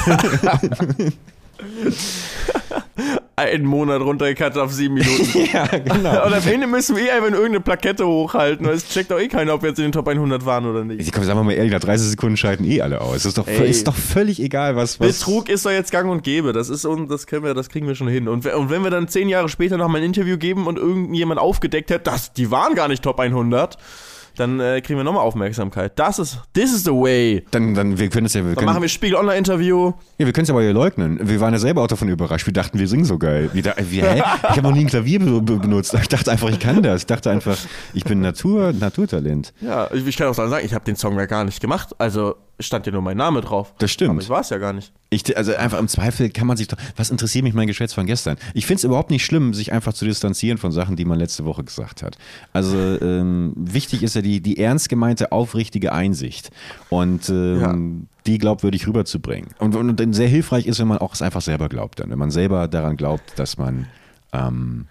Einen Monat runtergekattet auf sieben Minuten. Ja, genau. Und am Ende müssen wir eh einfach irgendeine Plakette hochhalten. Es checkt doch eh keiner, ob wir jetzt in den Top hundert waren oder nicht. Komm, sagen wir mal ehrlich, nach dreißig Sekunden schalten eh alle aus. Das ist doch, ist doch völlig egal, was, was... Betrug ist doch jetzt gang und gäbe. Das ist und das können wir, das kriegen wir schon hin. Und, und wenn wir dann zehn Jahre später noch mal ein Interview geben und irgendjemand aufgedeckt hat, dass die waren gar nicht Top hundert, dann äh, kriegen wir nochmal Aufmerksamkeit. Das ist, this is the way. Dann, dann wir können es ja... Wir dann können, machen wir Spiegel-Online-Interview. Ja, wir können es aber ja leugnen. Wir waren ja selber auch davon überrascht. Wir dachten, wir singen so geil. Wir, wir, hä? Ich habe noch nie ein Klavier be- be- benutzt. Ich dachte einfach, ich kann das. Ich dachte einfach, ich bin Natur, Naturtalent. Ja, ich, ich kann auch sagen, ich habe den Song ja gar nicht gemacht. Also stand ja nur mein Name drauf. Das stimmt. Aber ich war es ja gar nicht. Ich, also einfach im Zweifel kann man sich doch... Was interessiert mich mein Geschwätz von gestern? Ich finde es überhaupt nicht schlimm, sich einfach zu distanzieren von Sachen, die man letzte Woche gesagt hat. Also ähm, wichtig ist ja die, die ernst gemeinte, aufrichtige Einsicht. Und ähm, ja. die glaubwürdig rüberzubringen. Und, und, und sehr hilfreich ist, wenn man auch es einfach selber glaubt dann. Wenn man selber daran glaubt, dass man ähm,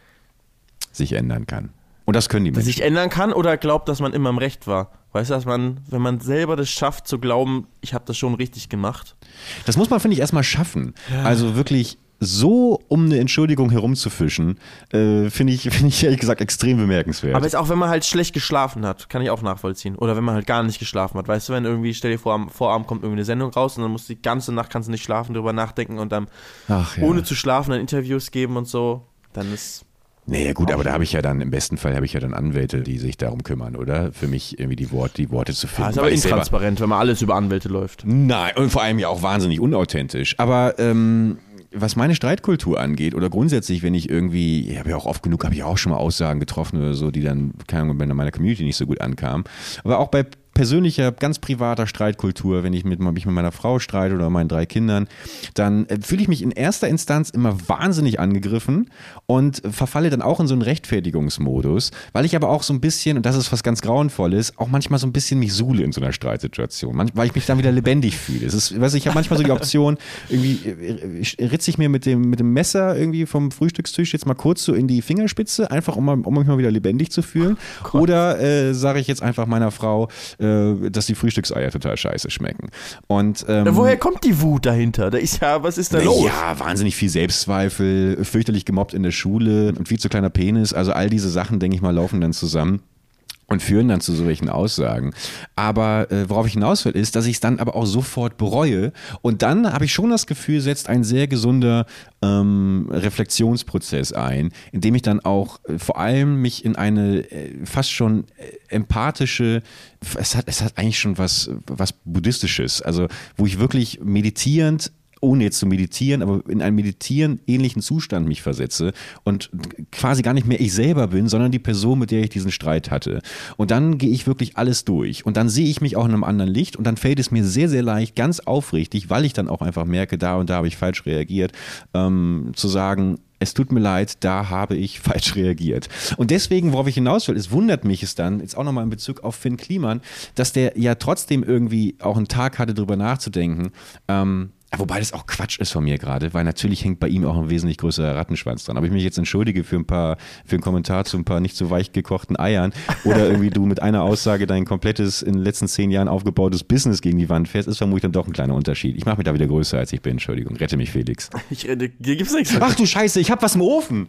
sich ändern kann. Und das können die Menschen. Dass sich ändern kann oder glaubt, dass man immer im Recht war. Weißt du, dass man, wenn man selber das schafft zu glauben, ich habe das schon richtig gemacht. Das muss man, finde ich, erstmal schaffen. Ja. Also wirklich so um eine Entschuldigung herumzufischen, äh, finde ich, finde ich ehrlich gesagt extrem bemerkenswert. Aber jetzt auch, wenn man halt schlecht geschlafen hat, kann ich auch nachvollziehen. Oder wenn man halt gar nicht geschlafen hat. Weißt du, wenn irgendwie, stell dir vor, am Vorabend kommt irgendwie eine Sendung raus und dann musst du die ganze Nacht, kannst du nicht schlafen, drüber nachdenken und dann Ach, ja. ohne zu schlafen dann Interviews geben und so, dann ist... Nee, gut, aber da habe ich ja dann, im besten Fall habe ich ja dann Anwälte, die sich darum kümmern, oder? Für mich irgendwie die, Wort, die Worte zu finden. Ja, ist aber intransparent, wenn man alles über Anwälte läuft. Nein, und vor allem ja auch wahnsinnig unauthentisch. Aber ähm, was meine Streitkultur angeht oder grundsätzlich, wenn ich irgendwie, ich habe ja auch oft genug, habe ich auch schon mal Aussagen getroffen oder so, die dann, keine Ahnung, bei meiner Community nicht so gut ankamen. Aber auch bei persönlicher, ganz privater Streitkultur, wenn ich mit, mich mit meiner Frau streite oder meinen drei Kindern, dann äh, fühle ich mich in erster Instanz immer wahnsinnig angegriffen und verfalle dann auch in so einen Rechtfertigungsmodus, weil ich aber auch so ein bisschen, und das ist was ganz Grauenvolles, auch manchmal so ein bisschen mich suhle in so einer Streitsituation, Manch, weil ich mich dann wieder lebendig fühle. Es ist, weißt du, ich habe manchmal so die Option, irgendwie äh, ritze ich mir mit dem, mit dem Messer irgendwie vom Frühstückstisch jetzt mal kurz so in die Fingerspitze, einfach um, um mich mal wieder lebendig zu fühlen. Oh oder äh, sage ich jetzt einfach meiner Frau, dass die Frühstückseier total scheiße schmecken. Und, ähm, ja, woher kommt die Wut dahinter? Da ist ja, was ist da los? Ja, wahnsinnig viel Selbstzweifel, fürchterlich gemobbt in der Schule und viel zu kleiner Penis. Also all diese Sachen, denke ich mal, laufen dann zusammen und führen dann zu solchen Aussagen. Aber äh, worauf ich hinaus will, ist, dass ich es dann aber auch sofort bereue. Und dann habe ich schon das Gefühl, setzt ein sehr gesunder ähm, Reflexionsprozess ein, in dem ich dann auch äh, vor allem mich in eine äh, fast schon äh, empathische, es hat, es hat eigentlich schon was, was Buddhistisches, also wo ich wirklich meditierend, ohne jetzt zu meditieren, aber in einen meditieren ähnlichen Zustand mich versetze und quasi gar nicht mehr ich selber bin, sondern die Person, mit der ich diesen Streit hatte. Und dann gehe ich wirklich alles durch und dann sehe ich mich auch in einem anderen Licht und dann fällt es mir sehr, sehr leicht, ganz aufrichtig, weil ich dann auch einfach merke, da und da habe ich falsch reagiert, ähm, zu sagen, es tut mir leid, da habe ich falsch reagiert. Und deswegen, worauf ich hinaus will, es wundert mich es dann, jetzt auch nochmal in Bezug auf Finn Kliman, dass der ja trotzdem irgendwie auch einen Tag hatte, drüber nachzudenken, ähm, wobei das auch Quatsch ist von mir gerade, weil natürlich hängt bei ihm auch ein wesentlich größerer Rattenschwanz dran. Aber ich mich jetzt entschuldige für ein paar, für einen Kommentar zu ein paar nicht so weich gekochten Eiern oder irgendwie du mit einer Aussage dein komplettes, in den letzten zehn Jahren aufgebautes Business gegen die Wand fährst, ist vermutlich dann doch ein kleiner Unterschied. Ich mache mich da wieder größer, als ich bin. Entschuldigung. Rette mich, Felix. Ich rette, hier gibt's nichts. Ach du Scheiße, ich hab was im Ofen.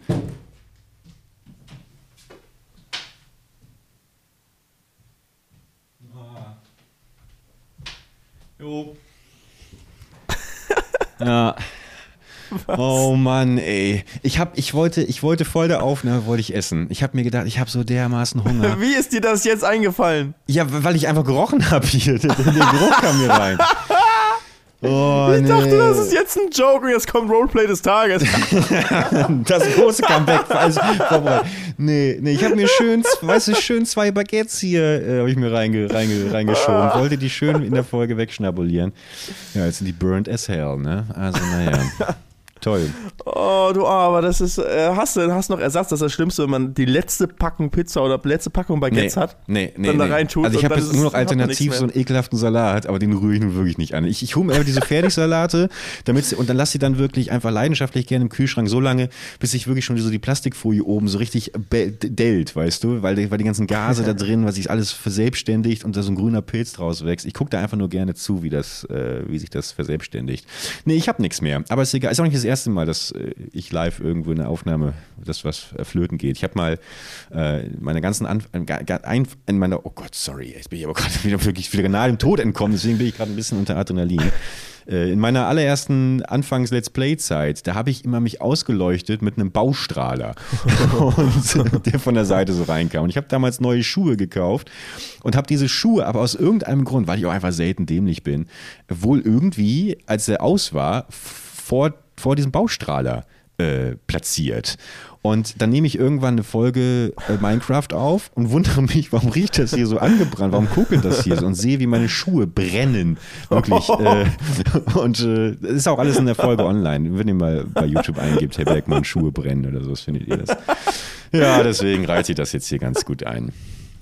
Jo. Ja. Was? Oh Mann, ey. Ich hab, ich wollte, ich wollte voll der Aufnahme, wollte ich essen. Ich habe mir gedacht, ich habe so dermaßen Hunger. Wie ist dir das jetzt eingefallen? Ja, weil ich einfach gerochen habe hier. Der, der Geruch kam mir rein. Oh, ich nee. dachte, das ist jetzt ein Joke und jetzt kommt Roleplay des Tages. Das große Comeback. Also, nee, nee, ich habe mir schön, weißt du, schön zwei Baguettes hier, äh, habe ich mir reinge, reinge, reingeschoben. Wollte die schön in der Folge wegschnabulieren. Ja, jetzt sind die burnt as hell, ne? Also, naja. Toll. Oh, du, aber das ist, äh, hast du hast noch Ersatz, das ist das Schlimmste, wenn man die letzte Packung Pizza oder letzte Packung Baguettes nee, hat, nee, nee, dann nee. da rein tut. Also ich habe jetzt nur noch es, alternativ so einen ekelhaften Salat, aber den rühre ich nun wirklich nicht an. Ich, ich hole mir einfach diese Fertigsalate, damit sie, und dann lass sie dann wirklich einfach leidenschaftlich gerne im Kühlschrank so lange, bis sich wirklich schon so die Plastikfolie oben so richtig dellt, weißt du, weil die, weil die ganzen Gase da drin, weil sich alles verselbstständigt und da so ein grüner Pilz draus wächst. Ich gucke da einfach nur gerne zu, wie das, äh, wie sich das verselbstständigt. Nee, ich habe nichts mehr, aber ist egal. Ist auch nicht das erste Mal, dass äh, ich live irgendwo in der Aufnahme, das was flöten geht. Ich habe mal äh, meine ganzen Anf ein, in meiner, oh Gott, sorry, jetzt bin ich aber gerade wieder wirklich wieder nahe dem Tod entkommen, deswegen bin ich gerade ein bisschen unter Adrenalin. Äh, in meiner allerersten Anfangs-Let's Play-Zeit, da habe ich immer mich ausgeleuchtet mit einem Baustrahler, und, der von der Seite so reinkam. Und ich habe damals neue Schuhe gekauft und habe diese Schuhe, aber aus irgendeinem Grund, weil ich auch einfach selten dämlich bin, wohl irgendwie, als er aus war, vor vor diesem Baustrahler äh, platziert. Und dann nehme ich irgendwann eine Folge äh, Minecraft auf und wundere mich, warum riecht das hier so angebrannt, warum kokelt das hier so und sehe, wie meine Schuhe brennen. Wirklich. Äh, und äh, das ist auch alles in der Folge online. Wenn ihr mal bei YouTube eingibt, Herr Bergmann, Schuhe brennen oder so, was findet ihr das? Ja, deswegen reize ich das jetzt hier ganz gut ein.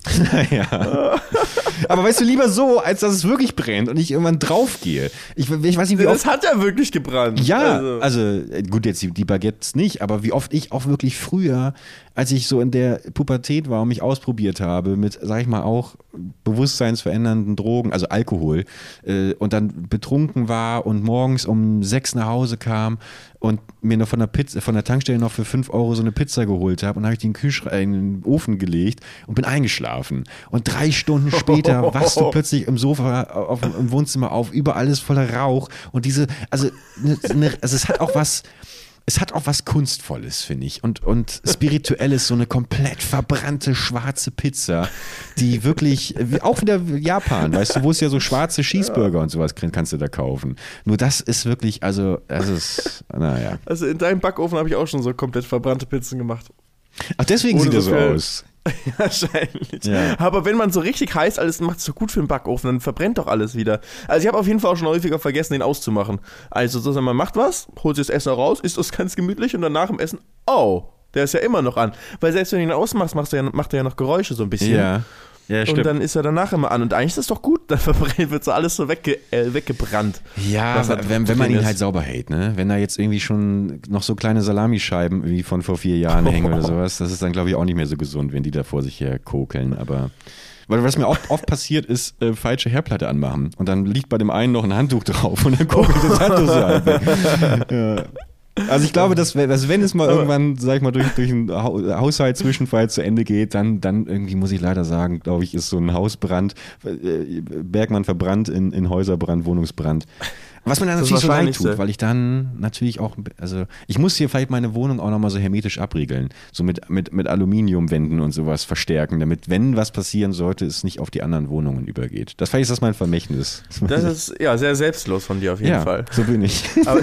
Naja. Aber weißt du, lieber so, als dass es wirklich brennt und ich irgendwann draufgehe. Ich, ich weiß nicht, wie das oft. hat ja wirklich gebrannt. Ja, also, also gut, jetzt die, die Baguettes nicht, aber wie oft ich auch wirklich früher, als ich so in der Pubertät war und mich ausprobiert habe mit, sag ich mal, auch bewusstseinsverändernden Drogen, also Alkohol, äh, und dann betrunken war und morgens um sechs nach Hause kam und mir noch von der Pizza, von der Tankstelle noch für fünf Euro so eine Pizza geholt habe und habe ich die in den Kühlschrank, in den Ofen gelegt und bin eingeschlafen. Und drei Stunden später wachst du plötzlich im Sofa auf, im Wohnzimmer auf, überall ist voller Rauch und diese, also, ne, also es hat auch was. Es hat auch was Kunstvolles, finde ich. Und, und Spirituelles, so eine komplett verbrannte schwarze Pizza, die wirklich, auch wieder Japan, weißt du, wo es ja so schwarze Cheeseburger und sowas kannst du da kaufen. Nur das ist wirklich, also, das ist, naja. Also in deinem Backofen habe ich auch schon so komplett verbrannte Pizzen gemacht. Ach, deswegen Ohne sieht er so so viel- aus. Wahrscheinlich. Ja. Aber wenn man so richtig heiß alles macht, ist so gut für den Backofen, dann verbrennt doch alles wieder. Also ich habe auf jeden Fall auch schon häufiger vergessen, den auszumachen. Also sozusagen, man macht was, holt sich das Essen raus, isst das ganz gemütlich und dann nach dem Essen, oh, der ist ja immer noch an. Weil selbst wenn du ihn ausmachst, machst du ja, macht er ja noch Geräusche so ein bisschen. Ja. Ja, stimmt. Und dann ist er danach immer an. Und eigentlich ist das doch gut, dann verbrennt, wird so alles so wegge äh, weggebrannt. Ja, Was halt wenn, wenn man drin ihn ist. halt sauber hält, ne? Wenn da jetzt irgendwie schon noch so kleine Salamischeiben wie von vor vier Jahren hängen oder sowas, das ist dann, glaube ich, auch nicht mehr so gesund, wenn die da vor sich her kokeln. Aber weil was mir oft, oft passiert ist, äh, falsche Herdplatte anmachen. Und dann liegt bei dem einen noch ein Handtuch drauf und dann kokelt das Handtuch so ein. Ja. Also ich glaube, dass, dass wenn es mal irgendwann, sag ich mal, durch, durch einen Haushaltszwischenfall zu Ende geht, dann, dann irgendwie muss ich leider sagen, glaube ich, ist so ein Hausbrand, äh, Bergmann verbrannt in, in Häuserbrand, Wohnungsbrand. Was mir dann Das natürlich so leid Wahrscheinlichste. tut, weil ich dann natürlich auch, also ich muss hier vielleicht meine Wohnung auch nochmal so hermetisch abriegeln, so mit, mit, mit Aluminiumwänden und sowas verstärken, damit, wenn was passieren sollte, es nicht auf die anderen Wohnungen übergeht. Das vielleicht ist das mein Vermächtnis. Das ist ja sehr selbstlos von dir auf jeden ja, Fall. so bin ich. Aber,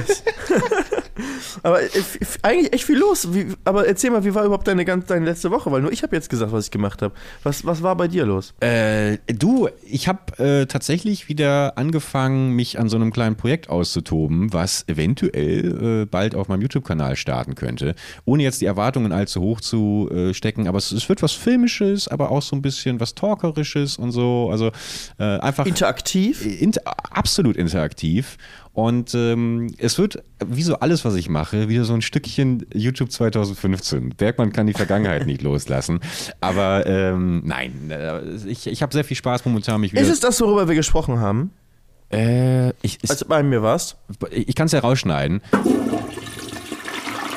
aber äh, f- eigentlich echt viel los. Wie, aber erzähl mal, wie war überhaupt deine, ganz, deine letzte Woche? Weil nur ich habe jetzt gesagt, was ich gemacht habe. Was, was war bei dir los? Äh, du, ich habe äh, tatsächlich wieder angefangen, mich an so einem kleinen Projekt auszutoben, was eventuell äh, bald auf meinem YouTube-Kanal starten könnte. Ohne jetzt die Erwartungen allzu hoch zu äh, stecken, aber es, es wird was Filmisches, aber auch so ein bisschen was Talkerisches und so. Also äh, einfach Interaktiv? Inter- absolut interaktiv. Und ähm, es wird, wie so alles, was ich mache, wieder so ein Stückchen YouTube zwanzig fünfzehn. Bergmann kann die Vergangenheit nicht loslassen. Aber ähm, nein, äh, ich, ich habe sehr viel Spaß momentan. Mich wieder, Ist es das, worüber wir gesprochen haben? äh, ich, Als du bei mir warst? ich kann es ja rausschneiden.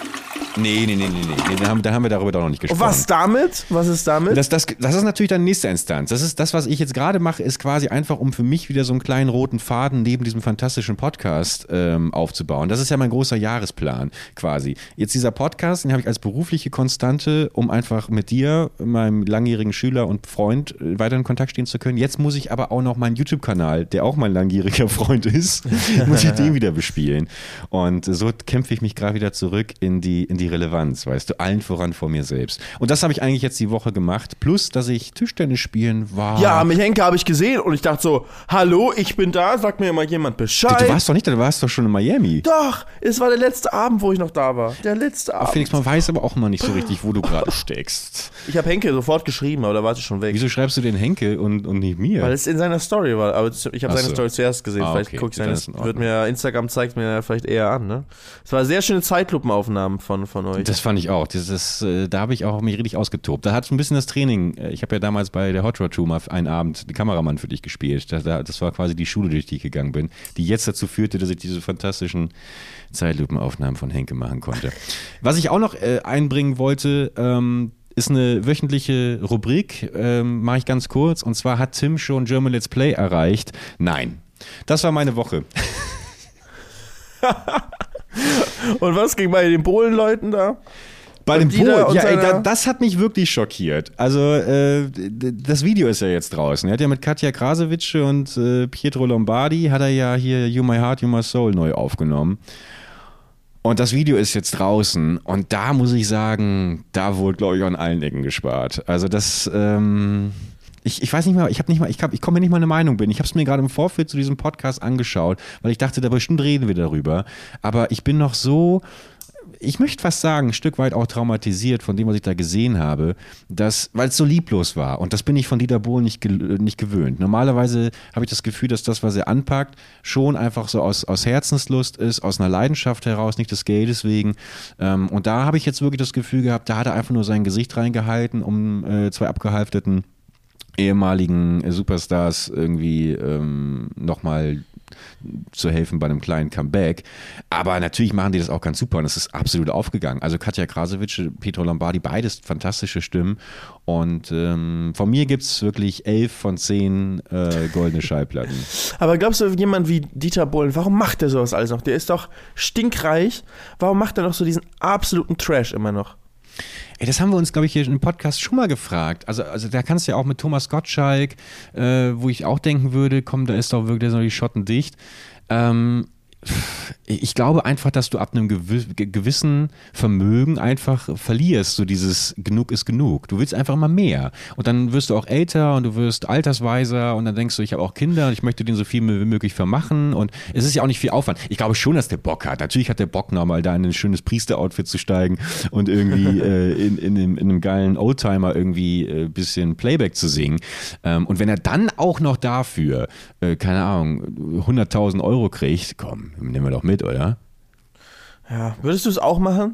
Nee, nee, nee, nee, nee. Da haben, da haben wir darüber doch noch nicht gesprochen. Und was damit? Was ist damit? Das, das, das ist natürlich dann nächste Instanz. Das ist das, was ich jetzt gerade mache, ist quasi einfach, um für mich wieder so einen kleinen roten Faden neben diesem fantastischen Podcast ähm, aufzubauen. Das ist ja mein großer Jahresplan quasi. Jetzt dieser Podcast, den habe ich als berufliche Konstante, um einfach mit dir, meinem langjährigen Schüler und Freund, weiter in Kontakt stehen zu können. Jetzt muss ich aber auch noch meinen YouTube-Kanal, der auch mein langjähriger Freund ist, muss ich den wieder bespielen. Und so kämpfe ich mich gerade wieder zurück in die, in die Relevanz, weißt du, allen voran vor mir selbst. Und das habe ich eigentlich jetzt die Woche gemacht, plus, dass ich Tischtennis spielen war. Ja, mich Henke habe ich gesehen und ich dachte so, hallo, ich bin da, sagt mir mal jemand Bescheid. Du warst doch nicht da, du warst doch schon in Miami. Doch, es war der letzte Abend, wo ich noch da war. Der letzte Abend. Felix, man weiß aber auch immer nicht so richtig, wo du gerade steckst. Ich habe Henke sofort geschrieben, aber da war sie schon weg. Wieso schreibst du den Henke und, und nicht mir? Weil es in seiner Story war, aber ich habe seine so. Story zuerst gesehen. Ah, vielleicht okay. gucke ich seine, Das ist in Ordnung. wird mir Instagram zeigt mir vielleicht eher an, ne? Es war sehr schöne Zeitlupenaufnahmen von, von euch. Das fand ich auch. Das ist, äh, da habe ich auch mich richtig ausgetobt. Da hat ein bisschen das Training. äh, Ich habe ja damals bei der Hot Rod Tour mal einen Abend den Kameramann für dich gespielt. Das, das war quasi die Schule, durch die ich gegangen bin, die jetzt dazu führte, dass ich diese fantastischen Zeitlupenaufnahmen von Henke machen konnte. Was ich auch noch äh, einbringen wollte, ähm, ist eine wöchentliche Rubrik, ähm, mache ich ganz kurz. Und zwar hat Tim schon German Let's Play erreicht. Nein. Das war meine Woche. Und was ging bei den Polen-Leuten da? Bei dem Dieter Polen, ja, ey, seiner- da, das hat mich wirklich schockiert. Also, äh, d- das Video ist ja jetzt draußen. Er hat ja mit Katja Krasowitsch und äh, Pietro Lombardi, hat er ja hier You My Heart, You My Soul neu aufgenommen. Und das Video ist jetzt draußen. Und da muss ich sagen, da wurde, glaube ich, an allen Ecken gespart. Also, das, ähm, ich, ich weiß nicht mal, ich habe nicht mal, ich, hab, ich komme mir nicht mal eine Meinung bin. Ich habe es mir gerade im Vorfeld zu diesem Podcast angeschaut, weil ich dachte, da bestimmt reden wir darüber. Aber ich bin noch so, ich möchte fast sagen, ein Stück weit auch traumatisiert von dem, was ich da gesehen habe, dass, weil es so lieblos war. Und das bin ich von Dieter Bohlen nicht, ge, nicht gewöhnt. Normalerweise habe ich das Gefühl, dass das, was er anpackt, schon einfach so aus, aus Herzenslust ist, aus einer Leidenschaft heraus, nicht des Geldes wegen. Ähm, und da habe ich jetzt wirklich das Gefühl gehabt, da hat er einfach nur sein Gesicht reingehalten, um äh, zwei abgehalfteten ehemaligen äh, Superstars irgendwie ähm, nochmal zu helfen bei einem kleinen Comeback. Aber natürlich machen die das auch ganz super und es ist absolut aufgegangen. Also Katja Krasowitsch, Pietro Lombardi, beides fantastische Stimmen und ähm, von mir gibt es wirklich elf von zehn äh, goldene Schallplatten. Aber glaubst du, jemand wie Dieter Bohlen, warum macht der sowas alles noch? Der ist doch stinkreich. Warum macht er noch so diesen absoluten Trash immer noch? Ey, das haben wir uns, glaube ich, hier im Podcast schon mal gefragt. Also, also da kannst du ja auch mit Thomas Gottschalk, äh, wo ich auch denken würde, komm, da ist doch wirklich, da sind doch die Schotten dicht. Ähm, ich glaube einfach, dass du ab einem gewissen Vermögen einfach verlierst, so dieses genug ist genug. Du willst einfach immer mehr. Und dann wirst du auch älter und du wirst altersweiser und dann denkst du, ich habe auch Kinder und ich möchte denen so viel wie möglich vermachen und es ist ja auch nicht viel Aufwand. Ich glaube schon, dass der Bock hat. Natürlich hat der Bock nochmal da in ein schönes Priester-Outfit zu steigen und irgendwie äh, in, in, einem, in einem geilen Oldtimer irgendwie ein äh, bisschen Playback zu singen. Ähm, und wenn er dann auch noch dafür, äh, keine Ahnung, hunderttausend Euro kriegt, komm, nehmen wir doch mit, oder? Ja, würdest du es auch machen?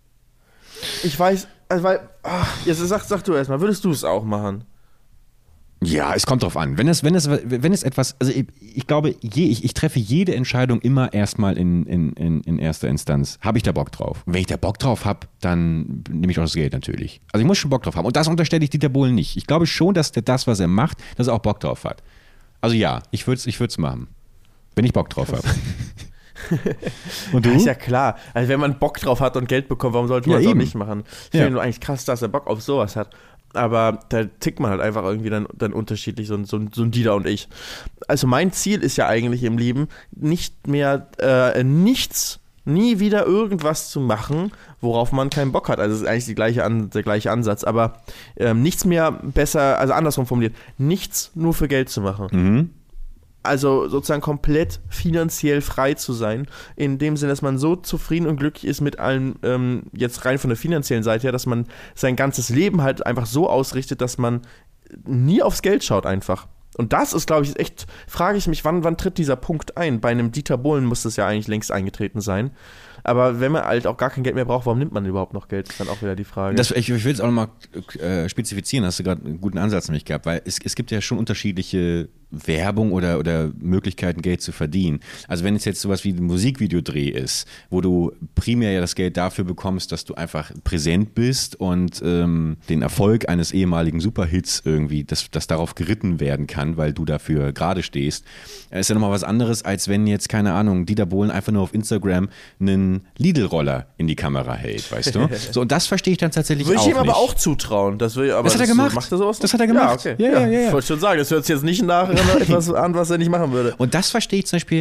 Ich weiß, also weil, ach, jetzt sag, sag du erstmal, würdest du es auch machen? Ja, es kommt drauf an. Wenn es, wenn es, wenn es etwas, also ich, ich glaube, je, ich, ich treffe jede Entscheidung immer erstmal in, in, in, in erster Instanz. Habe ich da Bock drauf? Und wenn ich da Bock drauf habe, dann nehme ich auch das Geld natürlich. Also ich muss schon Bock drauf haben. Und das unterstelle ich Dieter Bohlen nicht. Ich glaube schon, dass der das, was er macht, dass er auch Bock drauf hat. Also ja, ich würde es ich würd's machen. Wenn ich Bock drauf habe. Und du? Ja, ist ja klar. Also wenn man Bock drauf hat und Geld bekommt, warum sollte man es Ja, auch eben. nicht machen? Ich Ja. finde nur eigentlich krass, dass er Bock auf sowas hat. Aber da tickt man halt einfach irgendwie dann, dann unterschiedlich, so, ein- so, ein- so ein Dieter und ich. Also mein Ziel ist ja eigentlich im Leben, nicht mehr, äh, nichts, nie wieder irgendwas zu machen, worauf man keinen Bock hat. Also das ist eigentlich die gleiche An- der gleiche Ansatz, aber ähm, nichts mehr besser, also andersrum formuliert, nichts nur für Geld zu machen. Mhm. Also sozusagen komplett finanziell frei zu sein, in dem Sinne, dass man so zufrieden und glücklich ist mit allem, ähm, jetzt rein von der finanziellen Seite her, dass man sein ganzes Leben halt einfach so ausrichtet, dass man nie aufs Geld schaut einfach. Und das ist, glaube ich, echt, frage ich mich, wann, wann tritt dieser Punkt ein? Bei einem Dieter Bohlen muss das ja eigentlich längst eingetreten sein. Aber wenn man halt auch gar kein Geld mehr braucht, warum nimmt man überhaupt noch Geld? Ist dann auch wieder die Frage. Das, ich, ich will es auch nochmal äh, spezifizieren, hast du gerade einen guten Ansatz nämlich gehabt, weil es, es gibt ja schon unterschiedliche Werbung oder, oder Möglichkeiten, Geld zu verdienen. Also wenn es jetzt sowas wie ein Musikvideodreh ist, wo du primär ja das Geld dafür bekommst, dass du einfach präsent bist und ähm, den Erfolg eines ehemaligen Superhits irgendwie, dass, dass darauf geritten werden kann, weil du dafür gerade stehst, ist ja nochmal was anderes, als wenn jetzt, keine Ahnung, Dieter Bohlen einfach nur auf Instagram einen Lidl-Roller in die Kamera hält, weißt du? So, und das verstehe ich dann tatsächlich Würde auch ich ihm nicht. aber auch zutrauen. Das, will, aber das hat er das, gemacht. Macht er sowas? Das hat er gemacht. Ja, okay. Ja, ja, ja, ja. Ich wollte schon sagen, das hört sich jetzt nicht nach etwas an, was er nicht machen würde. Und das verstehe ich zum Beispiel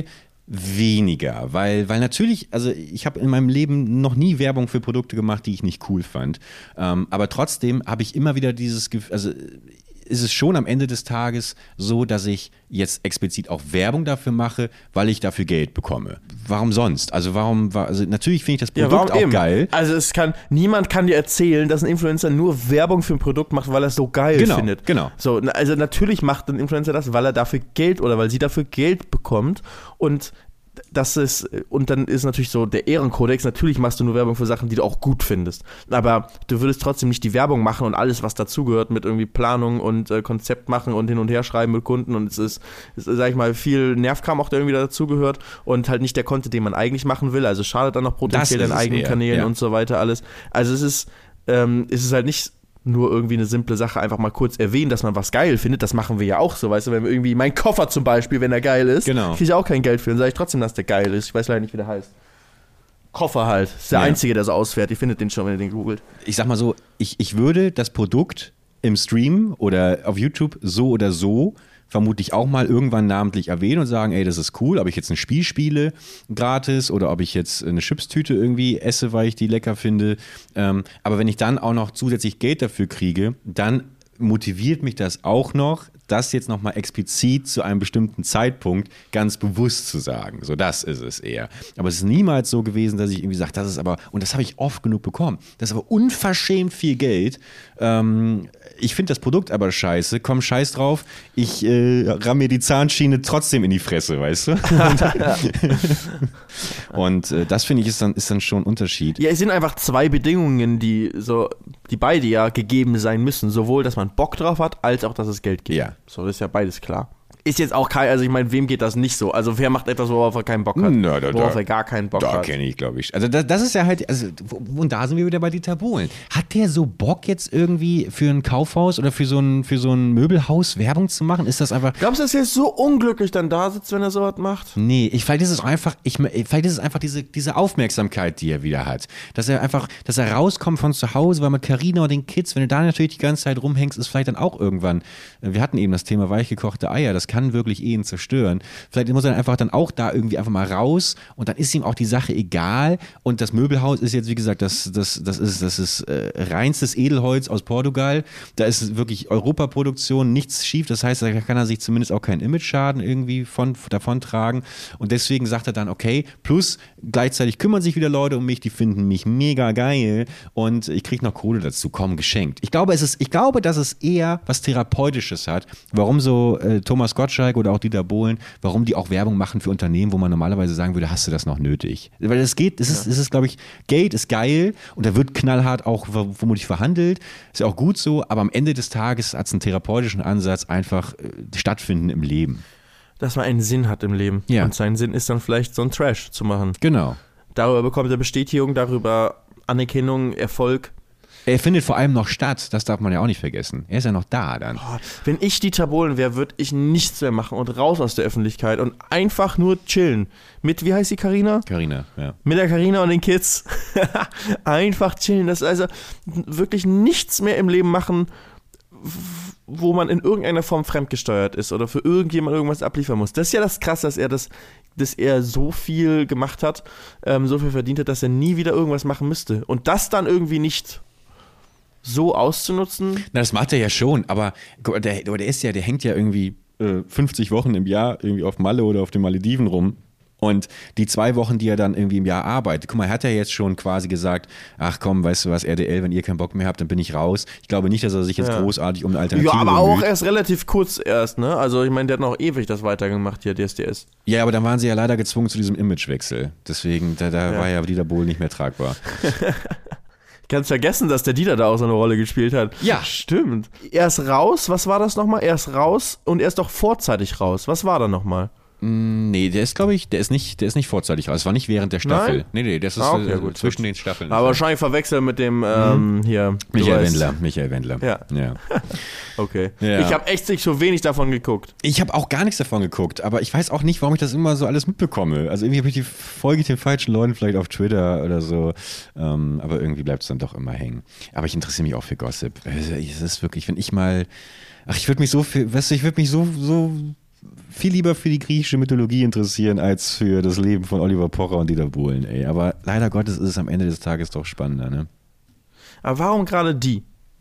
weniger, weil, weil natürlich, also ich habe in meinem Leben noch nie Werbung für Produkte gemacht, die ich nicht cool fand. Ähm, aber trotzdem habe ich immer wieder dieses Gefühl, also ist es schon am Ende des Tages so, dass ich jetzt explizit auch Werbung dafür mache, weil ich dafür Geld bekomme. Warum sonst? Also warum, also natürlich finde ich das Produkt ja, auch eben? geil. Also es kann, niemand kann dir erzählen, dass ein Influencer nur Werbung für ein Produkt macht, weil er es so geil genau, findet. Genau. So, also natürlich macht ein Influencer das, weil er dafür Geld oder weil sie dafür Geld bekommt und das ist, und dann ist natürlich so der Ehrenkodex, natürlich machst du nur Werbung für Sachen, die du auch gut findest. Aber du würdest trotzdem nicht die Werbung machen und alles, was dazugehört, mit irgendwie Planung und äh, Konzept machen und hin und her schreiben mit Kunden. Und es ist, ist, sag ich mal, viel Nervkram auch, der irgendwie dazugehört und halt nicht der Content, den man eigentlich machen will. Also schadet dann noch potenziell den eigenen eher, Kanälen ja. und so weiter alles. Also es ist, ähm, es ist halt nicht nur irgendwie eine simple Sache, einfach mal kurz erwähnen, dass man was geil findet. Das machen wir ja auch so, weißt du, wenn wir irgendwie, mein Koffer zum Beispiel, wenn er geil ist, genau. kriege ich auch kein Geld für, dann sage ich trotzdem, dass der geil ist. Ich weiß leider nicht, wie der heißt. Koffer halt. Ist der ja. einzige, der so ausfährt. Ihr findet den schon, wenn ihr den googelt. Ich sag mal so, ich, ich würde das Produkt im Stream oder auf YouTube so oder so vermutlich auch mal irgendwann namentlich erwähnen und sagen, ey, das ist cool, ob ich jetzt ein Spiel spiele gratis oder ob ich jetzt eine Chipstüte irgendwie esse, weil ich die lecker finde. Ähm, aber wenn ich dann auch noch zusätzlich Geld dafür kriege, dann motiviert mich das auch noch, das jetzt nochmal explizit zu einem bestimmten Zeitpunkt ganz bewusst zu sagen. So, das ist es eher. Aber es ist niemals so gewesen, dass ich irgendwie sage, das ist aber, und das habe ich oft genug bekommen, das ist aber unverschämt viel Geld. Ähm, ich finde das Produkt aber scheiße, komm, scheiß drauf, ich äh, ramm mir die Zahnschiene trotzdem in die Fresse, weißt du? Und äh, das finde ich ist dann, ist dann schon ein Unterschied. Ja, es sind einfach zwei Bedingungen, die so, die beide ja gegeben sein müssen. Sowohl, dass man Bock drauf hat, als auch, dass es Geld gibt. Ja. So, das ist ja beides klar. Ist jetzt auch kein, also ich meine, wem geht das nicht so? Also wer macht etwas, worauf er keinen Bock hat? Na, da, worauf da, er gar keinen Bock da hat. Da kenne ich, glaube ich. Also das, das ist ja halt, also und da sind wir wieder bei Dieter Bohlen. Hat der so Bock jetzt irgendwie für ein Kaufhaus oder für so ein, für so ein Möbelhaus Werbung zu machen? Ist das einfach... Glaubst du, dass er jetzt so unglücklich dann da sitzt, wenn er sowas macht? Nee, ich, vielleicht ist es einfach, ich, vielleicht ist es einfach diese, diese Aufmerksamkeit, die er wieder hat. Dass er einfach, dass er rauskommt von zu Hause, weil mit Carina und den Kids, wenn du da natürlich die ganze Zeit rumhängst, ist vielleicht dann auch irgendwann, wir hatten eben das Thema weichgekochte Eier, das kann wirklich Ehen zerstören. Vielleicht muss er dann einfach dann auch da irgendwie einfach mal raus und dann ist ihm auch die Sache egal und das Möbelhaus ist jetzt, wie gesagt, das, das, das ist, das ist äh, reinstes Edelholz aus Portugal, da ist wirklich Europaproduktion, nichts schief, das heißt, da kann er sich zumindest auch keinen Image-Schaden irgendwie von, davon tragen und deswegen sagt er dann, okay, plus gleichzeitig kümmern sich wieder Leute um mich, die finden mich mega geil und ich kriege noch Kohle dazu, komm, geschenkt. Ich glaube, es ist, ich glaube, dass es eher was Therapeutisches hat, warum so äh, Thomas Gottschalk oder auch Dieter Bohlen, warum die auch Werbung machen für Unternehmen, wo man normalerweise sagen würde, hast du das noch nötig? Weil es geht, es ist, ja. es ist, glaube ich, Geld ist geil und da wird knallhart auch vermutlich verhandelt, ist ja auch gut so, aber am Ende des Tages hat es einen therapeutischen Ansatz, einfach äh, stattfinden im Leben. Dass man einen Sinn hat im Leben. Ja. Und sein Sinn ist dann vielleicht so ein Trash zu machen. Genau. Darüber bekommt er Bestätigung, darüber Anerkennung, Erfolg. Er findet vor allem noch statt, das darf man ja auch nicht vergessen. Er ist ja noch da dann. Boah, wenn ich Dieter Bohlen wäre, würde ich nichts mehr machen und raus aus der Öffentlichkeit und einfach nur chillen. Mit, wie heißt die Carina? Carina, ja. Mit der Carina und den Kids. Einfach chillen. Das ist also wirklich nichts mehr im Leben machen, wo man in irgendeiner Form fremdgesteuert ist oder für irgendjemand irgendwas abliefern muss. Das ist ja das Krasse, dass er das, dass er so viel gemacht hat, ähm, so viel verdient hat, dass er nie wieder irgendwas machen müsste. Und das dann irgendwie nicht so auszunutzen. Na, das macht er ja schon, aber der, der ist ja, der hängt ja irgendwie äh, fünfzig Wochen im Jahr irgendwie auf Malle oder auf den Malediven rum Und die zwei Wochen, die er dann irgendwie im Jahr arbeitet, guck mal, er hat ja jetzt schon quasi gesagt, ach komm, weißt du was, R D L, wenn ihr keinen Bock mehr habt, dann bin ich raus. Ich glaube nicht, dass er sich jetzt Ja. großartig um eine Alternative Ja, aber auch bemüht. erst relativ kurz erst, ne? Also ich meine, der hat noch ewig das weitergemacht hier, D S D S. Ja, aber dann waren sie ja leider gezwungen zu diesem Imagewechsel. Deswegen, da, da Ja. war ja Dieter Bohlen nicht mehr tragbar. Ganz vergessen, dass der Dieter da auch so eine Rolle gespielt hat. Ja. Stimmt. Er ist raus, was war das nochmal? Er ist raus und er ist doch vorzeitig raus. Was war da nochmal? Nee, der ist, glaube ich, der ist nicht, der ist nicht vorzeitig raus. Es war nicht während der Staffel. Nein? Nee, nee, das ist Ah, okay, äh, gut, zwischen gut. den Staffeln. Aber wahrscheinlich verwechselt mit dem, ähm, hier. du Michael weißt. Wendler, Michael Wendler. Ja. ja. Okay. Ja. Ich habe echt nicht so wenig davon geguckt. Ich habe auch gar nichts davon geguckt, aber ich weiß auch nicht, warum ich das immer so alles mitbekomme. Also irgendwie habe ich die, folge ich den falschen Leuten vielleicht auf Twitter oder so, ähm, aber irgendwie bleibt es dann doch immer hängen. Aber ich interessiere mich auch für Gossip. Also, es ist wirklich, wenn ich mal, ach, ich würde mich so für, weißt du, ich würde mich so, so viel lieber für die griechische Mythologie interessieren, als für das Leben von Oliver Pocher und Dieter Bohlen, ey. Aber leider Gottes ist es am Ende des Tages doch spannender, ne? Aber warum gerade die?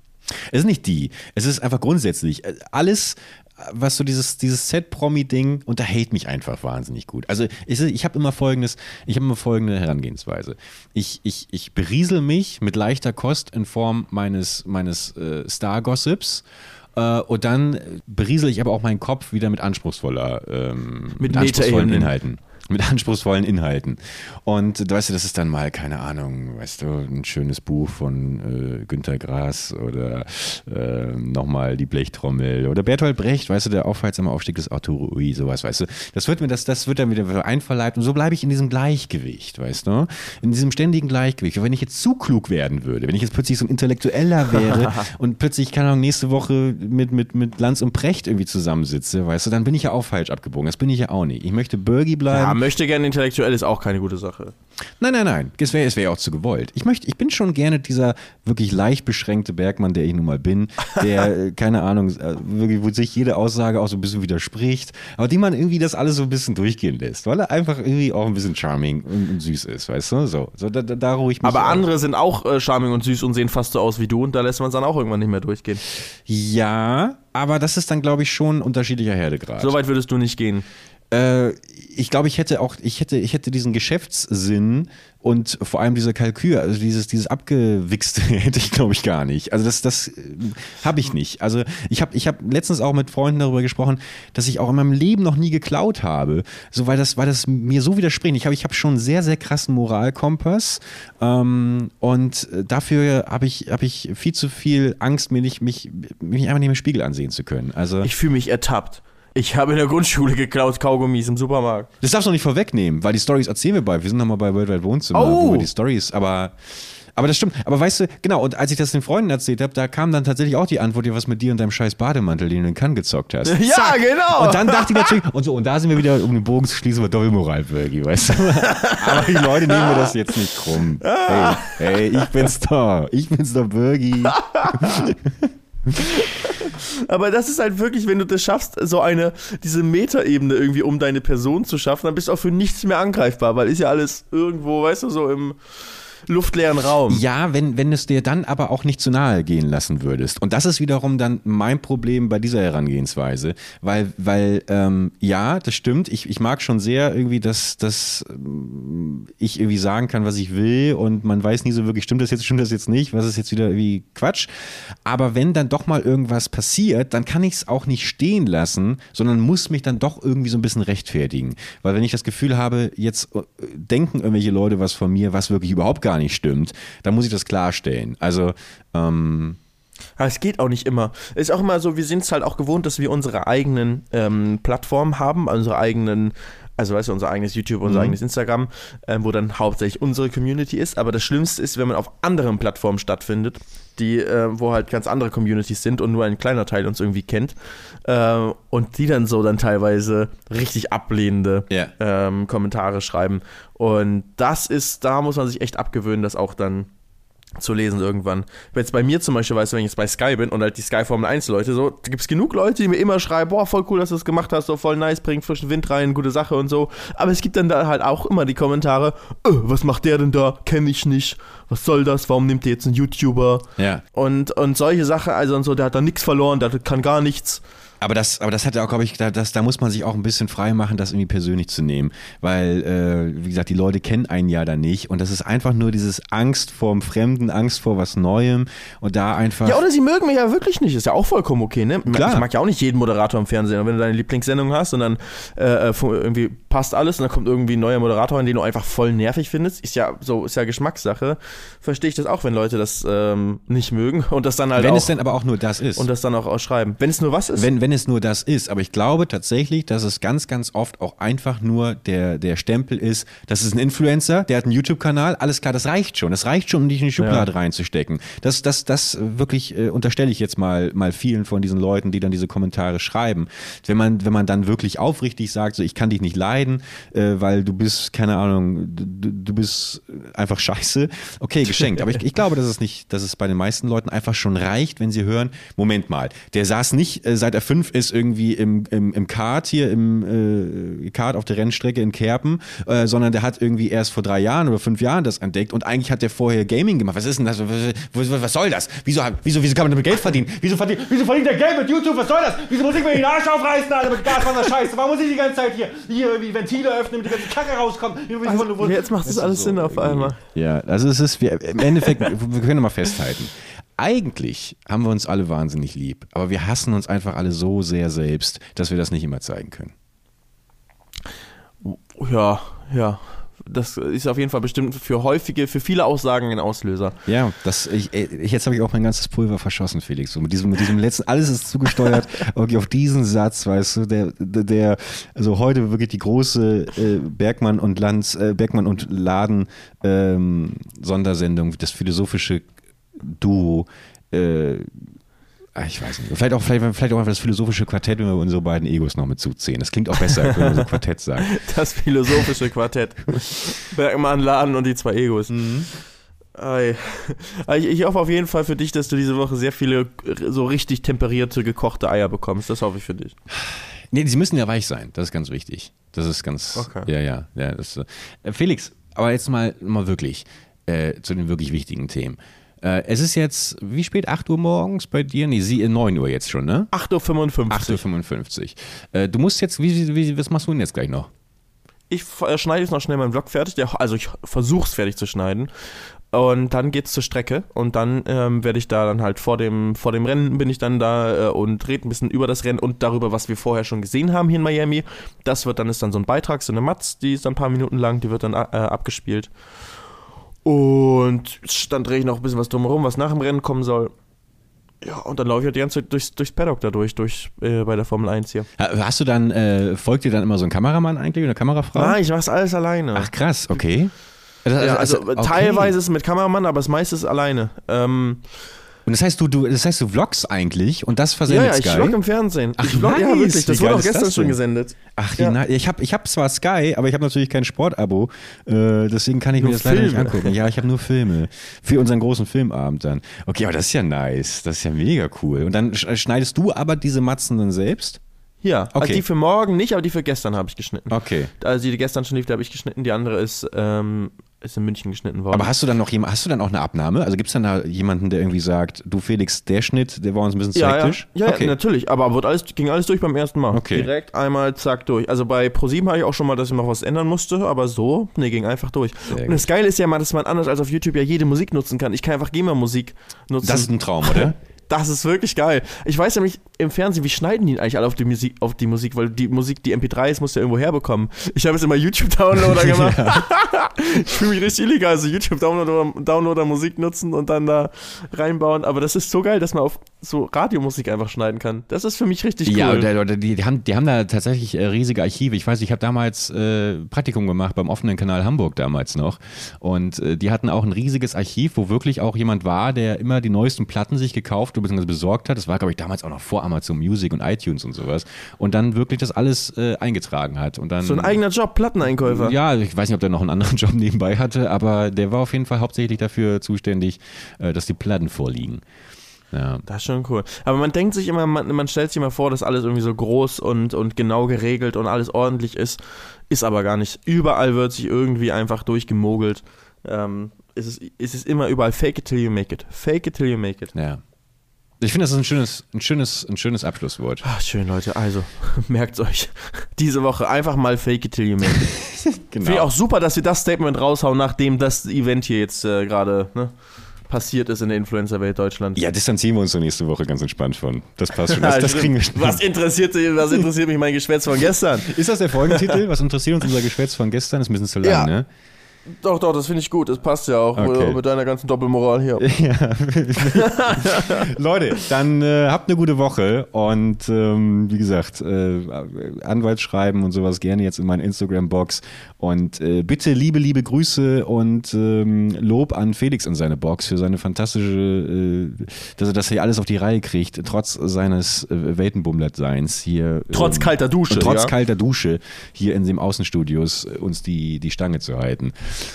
Es ist nicht die. Es ist einfach grundsätzlich alles, was so dieses, dieses Z-Promi-Ding unterhält mich einfach wahnsinnig gut. Also ich, ich habe immer folgendes, ich habe immer folgende Herangehensweise. Ich, ich, ich beriesel mich mit leichter Kost in Form meines, meines äh, Star-Gossips. Uh, und dann beriesel ich aber auch meinen Kopf wieder mit anspruchsvoller, ähm, mit, mit anspruchsvollen Inhalten. Mit anspruchsvollen Inhalten. Und weißt du, das ist dann mal, keine Ahnung, weißt du, ein schönes Buch von äh, Günter Grass oder äh, nochmal die Blechtrommel oder Bertolt Brecht, weißt du, der aufhaltsame Aufstieg des Arturo Ui, sowas, weißt du. Das wird mir, das, das wird dann wieder einverleibt und so bleibe ich in diesem Gleichgewicht, weißt du, in diesem ständigen Gleichgewicht. Und wenn ich jetzt zu klug werden würde, wenn ich jetzt plötzlich so ein Intellektueller wäre und plötzlich, keine Ahnung, nächste Woche mit, mit, mit Lanz und Precht irgendwie zusammensitze, weißt du, dann bin ich ja auch falsch abgebogen. Das bin ich ja auch nicht. Ich möchte Bergi bleiben. Ja, möchte gerne intellektuell ist auch keine gute Sache. Nein, nein, nein. Es wäre es wär auch zu gewollt. Ich möchte, ich bin schon gerne dieser wirklich leicht beschränkte Bergmann, der ich nun mal bin, der, keine Ahnung, wirklich, wo sich jede Aussage auch so ein bisschen widerspricht, aber die man irgendwie das alles so ein bisschen durchgehen lässt, weil er einfach irgendwie auch ein bisschen charming und, und süß ist, weißt du? So, so da, da, da ruhe ich mich. Aber auch. andere sind auch äh, charming und süß und sehen fast so aus wie du und da lässt man es dann auch irgendwann nicht mehr durchgehen. Ja, aber das ist dann, glaube ich, schon ein unterschiedlicher Härtegrad. So weit würdest du nicht gehen. Äh, ich glaube, ich hätte auch, ich hätte, ich hätte diesen Geschäftssinn und vor allem dieser Kalkül, also dieses, dieses Abgewichste hätte ich, glaube ich, gar nicht. Also das, das äh, habe ich nicht. Also ich habe, ich habe letztens auch mit Freunden darüber gesprochen, dass ich auch in meinem Leben noch nie geklaut habe, so weil das, weil das mir so widerspricht. Ich habe, ich habe schon einen sehr, sehr krassen Moralkompass ähm, und dafür habe ich, habe ich viel zu viel Angst, mir nicht, mich, mich einfach nicht im Spiegel ansehen zu können. Also Ich fühle mich ertappt. Ich habe in der Grundschule geklaut Kaugummis im Supermarkt. Das darfst du noch nicht vorwegnehmen, weil die Storys erzählen wir bald. Wir sind nochmal bei World Wide Wohnzimmer, Oh. wo wir die Storys, aber, aber das stimmt. Aber weißt du, genau, und als ich das den Freunden erzählt habe, da kam dann tatsächlich auch die Antwort, ja, was mit dir und deinem scheiß Bademantel, den du in Cannes gezockt hast. Ja, Zack. genau. Und dann dachte ich natürlich, und so, und da sind wir wieder, um den Bogen zu schließen, bei Doppelmoral, Birgi, weißt du. Aber die Leute nehmen mir das jetzt nicht krumm. Hey, hey, ich bin's da. Ich bin's da, Birgi. Aber das ist halt wirklich, wenn du das schaffst, so eine, diese Metaebene irgendwie um deine Person zu schaffen, dann bist du auch für nichts mehr angreifbar, weil ist ja alles irgendwo, weißt du, so im luftleeren Raum. Ja, wenn, wenn es dir dann aber auch nicht zu nahe gehen lassen würdest. Und das ist wiederum dann mein Problem bei dieser Herangehensweise, weil, weil ähm, ja, das stimmt, ich, ich mag schon sehr irgendwie, dass, dass ähm, ich irgendwie sagen kann, was ich will und man weiß nie so wirklich, stimmt das jetzt, stimmt das jetzt nicht, was ist jetzt wieder irgendwie Quatsch. Aber wenn dann doch mal irgendwas passiert, dann kann ich es auch nicht stehen lassen, sondern muss mich dann doch irgendwie so ein bisschen rechtfertigen. Weil wenn ich das Gefühl habe, jetzt denken irgendwelche Leute was von mir, was wirklich überhaupt gar nicht stimmt, dann muss ich das klarstellen. Also, ähm, Aber es geht auch nicht immer. Es ist auch immer so, wir sind es halt auch gewohnt, dass wir unsere eigenen ähm, Plattformen haben, unsere eigenen, also weißt du, unser eigenes YouTube, unser Mhm. eigenes Instagram, ähm, wo dann hauptsächlich unsere Community ist. Aber das Schlimmste ist, wenn man auf anderen Plattformen stattfindet, die, äh, wo halt ganz andere Communities sind und nur ein kleiner Teil uns irgendwie kennt. Äh, und die dann so dann teilweise richtig ablehnende Ja. ähm, Kommentare schreiben. Und das ist, da muss man sich echt abgewöhnen, das auch dann zu lesen irgendwann. Jetzt bei mir zum Beispiel, weißt du, wenn ich jetzt bei Sky bin und halt die Sky Formel eins Leute, so, da gibt es genug Leute, die mir immer schreiben, boah, voll cool, dass du das gemacht hast, so voll nice, bringt frischen Wind rein, gute Sache und so. Aber es gibt dann da halt auch immer die Kommentare, äh, was macht der denn da? Kenn ich nicht. Was soll das? Warum nimmt der jetzt einen YouTuber? Ja. Und, und solche Sachen, also und so, der hat da nichts verloren, der kann gar nichts. Aber das, aber das hat ja auch, glaube ich, da, das, da muss man sich auch ein bisschen frei machen, das irgendwie persönlich zu nehmen. Weil, äh, wie gesagt, die Leute kennen einen ja da nicht. Und das ist einfach nur dieses Angst vorm Fremden, Angst vor was Neuem. Und da einfach. Ja, oder sie mögen mich ja wirklich nicht. Ist ja auch vollkommen okay, ne? Klar. Ich mag ja auch nicht jeden Moderator im Fernsehen. Und wenn du deine Lieblingssendung hast und dann äh, irgendwie passt alles und dann kommt irgendwie ein neuer Moderator, den du einfach voll nervig findest, ist ja so, ist ja Geschmackssache. Verstehe ich das auch, wenn Leute das ähm, nicht mögen und das dann halt wenn auch. Wenn es denn aber auch nur das ist. Und das dann auch ausschreiben. Wenn es nur was ist? Wenn, wenn es nur das ist. Aber ich glaube tatsächlich, dass es ganz, ganz oft auch einfach nur der, der Stempel ist, das ist ein Influencer, der hat einen YouTube-Kanal, alles klar, das reicht schon. Das reicht schon, um dich in die Schublade ja. reinzustecken. Das, das, das wirklich äh, unterstelle ich jetzt mal, mal vielen von diesen Leuten, die dann diese Kommentare schreiben. Wenn man, wenn man dann wirklich aufrichtig sagt, so ich kann dich nicht leiden, äh, weil du bist, keine Ahnung, du, du bist einfach scheiße. Okay, geschenkt. Aber ich, ich glaube, dass es nicht, dass es bei den meisten Leuten einfach schon reicht, wenn sie hören, Moment mal, der saß nicht, äh, seit er fünf ist, irgendwie im, im, im Kart hier, im äh, Kart auf der Rennstrecke in Kerpen, äh, sondern der hat irgendwie erst vor drei Jahren oder fünf Jahren das entdeckt und eigentlich hat der vorher Gaming gemacht. Was ist denn das? Was, was, was soll das? Wieso, wieso, wieso kann man damit Geld verdienen? Wieso verdient, wieso verdient der Geld mit YouTube? Was soll das? Wieso muss ich mir den Arsch aufreißen, Alter, mit Gaswasser Scheiße? Warum muss ich die ganze Zeit hier, hier irgendwie Ventile öffnen, mit die ganze Kacke rauskommt? Also, jetzt macht das alles so Sinn auf einmal. Ja, also es ist, wir, im Endeffekt, wir können mal festhalten. Eigentlich haben wir uns alle wahnsinnig lieb, aber wir hassen uns einfach alle so sehr selbst, dass wir das nicht immer zeigen können. Ja, ja. Das ist auf jeden Fall bestimmt für häufige, für viele Aussagen ein Auslöser. Ja, das, ich, ich, jetzt habe ich auch mein ganzes Pulver verschossen, Felix. So mit diesem, mit diesem letzten, alles ist zugesteuert okay, auf diesen Satz, weißt du, der, der, also heute wirklich die große äh, Bergmann und Lanz, äh, Bergmann und Laden ähm, Sondersendung, das philosophische Duo, äh, ich weiß nicht, vielleicht auch, vielleicht, vielleicht auch einfach das philosophische Quartett, wenn wir unsere beiden Egos noch mit zuziehen. Das klingt auch besser, wenn wir so Quartett sagen. Das philosophische Quartett. Bergmann, Laden und die zwei Egos. Mhm. Ich, ich hoffe auf jeden Fall für dich, dass du diese Woche sehr viele so richtig temperierte, gekochte Eier bekommst. Das hoffe ich für dich. Nee, sie müssen ja weich sein. Das ist ganz wichtig. Das ist ganz, okay. ja, ja. ja das, äh, Felix, aber jetzt mal, mal wirklich äh, zu den wirklich wichtigen Themen. Es ist jetzt, wie spät? acht Uhr morgens bei dir? Nee, sie, neun Uhr jetzt schon, ne? acht Uhr fünfundfünfzig. acht Uhr fünfundfünfzig. Du musst jetzt, wie, wie, was machst du denn jetzt gleich noch? Ich schneide jetzt noch schnell meinen Vlog fertig. Also ich versuche es fertig zu schneiden. Und dann geht's zur Strecke. Und dann ähm, werde ich da dann halt vor dem, vor dem Rennen bin ich dann da äh, und rede ein bisschen über das Rennen und darüber, was wir vorher schon gesehen haben hier in Miami. Das wird dann, ist dann so ein Beitrag, so eine Matz, die ist dann ein paar Minuten lang, die wird dann äh, abgespielt. Und dann drehe ich noch ein bisschen was drumherum, was nach dem Rennen kommen soll. Ja, und dann laufe ich halt die ganze Zeit durchs, durchs Paddock da durch, durch äh, bei der Formel eins hier. Hast du dann, äh, folgt dir dann immer so ein Kameramann eigentlich oder eine Kamerafrau? Nein, ich mach's alles alleine. Ach krass, okay. Also, ja, also okay. Teilweise ist es mit Kameramann, aber das meiste ist alleine. Ähm, Und das heißt, du, du, das heißt, du vloggst eigentlich und das versendet Sky? Ja, ja, ich vlog im Fernsehen. Ach, ich vlog, nice. Ja, wirklich. Das Wie wurde auch ist gestern das schon denn? gesendet. Ach, ja. na, ich habe ich hab zwar Sky, aber ich habe natürlich kein Sportabo. Äh, deswegen kann ich nur mir das Filme. leider nicht angucken. Ja, ich habe nur Filme. Für unseren großen Filmabend dann. Okay, aber das ist ja nice. Das ist ja mega cool. Und dann schneidest du aber diese Matzen dann selbst? Ja, okay. Also die für morgen nicht, aber die für gestern habe ich geschnitten. Okay. Also die, die gestern schon lief, die habe ich geschnitten. Die andere ist, ähm, ist in München geschnitten worden. Aber hast du dann noch jemand, hast du dann auch eine Abnahme? Also gibt es dann da jemanden, der irgendwie sagt, du Felix, der Schnitt, der war uns ein bisschen zu ja, hektisch? Ja, ja, okay. ja, natürlich. Aber wird alles, ging alles durch beim ersten Mal. Okay. Direkt einmal, zack, durch. Also bei ProSieben hatte ich auch schon mal, dass ich noch was ändern musste, aber so, nee, ging einfach durch. Sehr Und das Geile ist ja mal, dass man anders als auf YouTube ja jede Musik nutzen kann. Ich kann einfach GEMA-Musik nutzen. Das ist ein Traum, oder? Das ist wirklich geil. Ich weiß nämlich im Fernsehen, wie schneiden die eigentlich alle auf die Musik, auf die Musik, weil die Musik, die M P drei ist, musst du ja irgendwo herbekommen. Ich habe jetzt immer YouTube-Downloader gemacht. Ich fühle mich richtig illegal, also YouTube-Downloader Downloader Musik nutzen und dann da reinbauen. Aber das ist so geil, dass man auf so Radiomusik einfach schneiden kann. Das ist für mich richtig cool. Ja, oder, oder die, die, haben, die haben da tatsächlich äh, riesige Archive. Ich weiß, ich habe damals äh, Praktikum gemacht beim offenen Kanal Hamburg damals noch. Und äh, die hatten auch ein riesiges Archiv, wo wirklich auch jemand war, der immer die neuesten Platten sich gekauft bzw. besorgt hat. Das war, glaube ich, damals auch noch vor Amazon Music und iTunes und sowas. Und dann wirklich das alles äh, eingetragen hat. Und dann, so ein eigener Job, Platteneinkäufer. Ja, ich weiß nicht, ob der noch einen anderen Job nebenbei hatte, aber der war auf jeden Fall hauptsächlich dafür zuständig, äh, dass die Platten vorliegen. Ja. Das ist schon cool. Aber man denkt sich immer, man, man stellt sich immer vor, dass alles irgendwie so groß und, und genau geregelt und alles ordentlich ist. Ist aber gar nicht. Überall wird sich irgendwie einfach durchgemogelt. Ähm, es ist, es ist immer überall fake it till you make it. Fake it till you make it. Ja. Ich finde, das ist ein schönes, ein schönes, ein schönes Abschlusswort. Ach, schön, Leute. Also, merkt's euch. Diese Woche einfach mal fake it till you make it. Genau. Finde ich auch super, dass wir das Statement raushauen, nachdem das Event hier jetzt äh, gerade ne, passiert ist in der Influencer-Welt Deutschland. Ja, distanzieren wir uns zur nächste Woche ganz entspannt von. Das passt schon. Das, das kriegen wir schon. Was interessiert, was interessiert mich mein Geschwätz von gestern? Ist das der Folgentitel? Was interessiert uns unser Geschwätz von gestern? Das ist ein bisschen zu lang, Ja. ne? Doch, doch, das finde ich gut. Das passt ja auch Okay. mit deiner ganzen Doppelmoral hier. Ja. Leute, dann äh, habt eine gute Woche und ähm, wie gesagt, äh, Anwaltsschreiben und sowas gerne jetzt in meine Instagram-Box und äh, bitte liebe, liebe Grüße und ähm, Lob an Felix in seine Box für seine fantastische, äh, dass er das hier alles auf die Reihe kriegt, trotz seines äh, Weltenbummler-Seins hier. Trotz ähm, kalter Dusche. und trotz ja? kalter Dusche hier in dem Außenstudios äh, uns die, die Stange zu halten.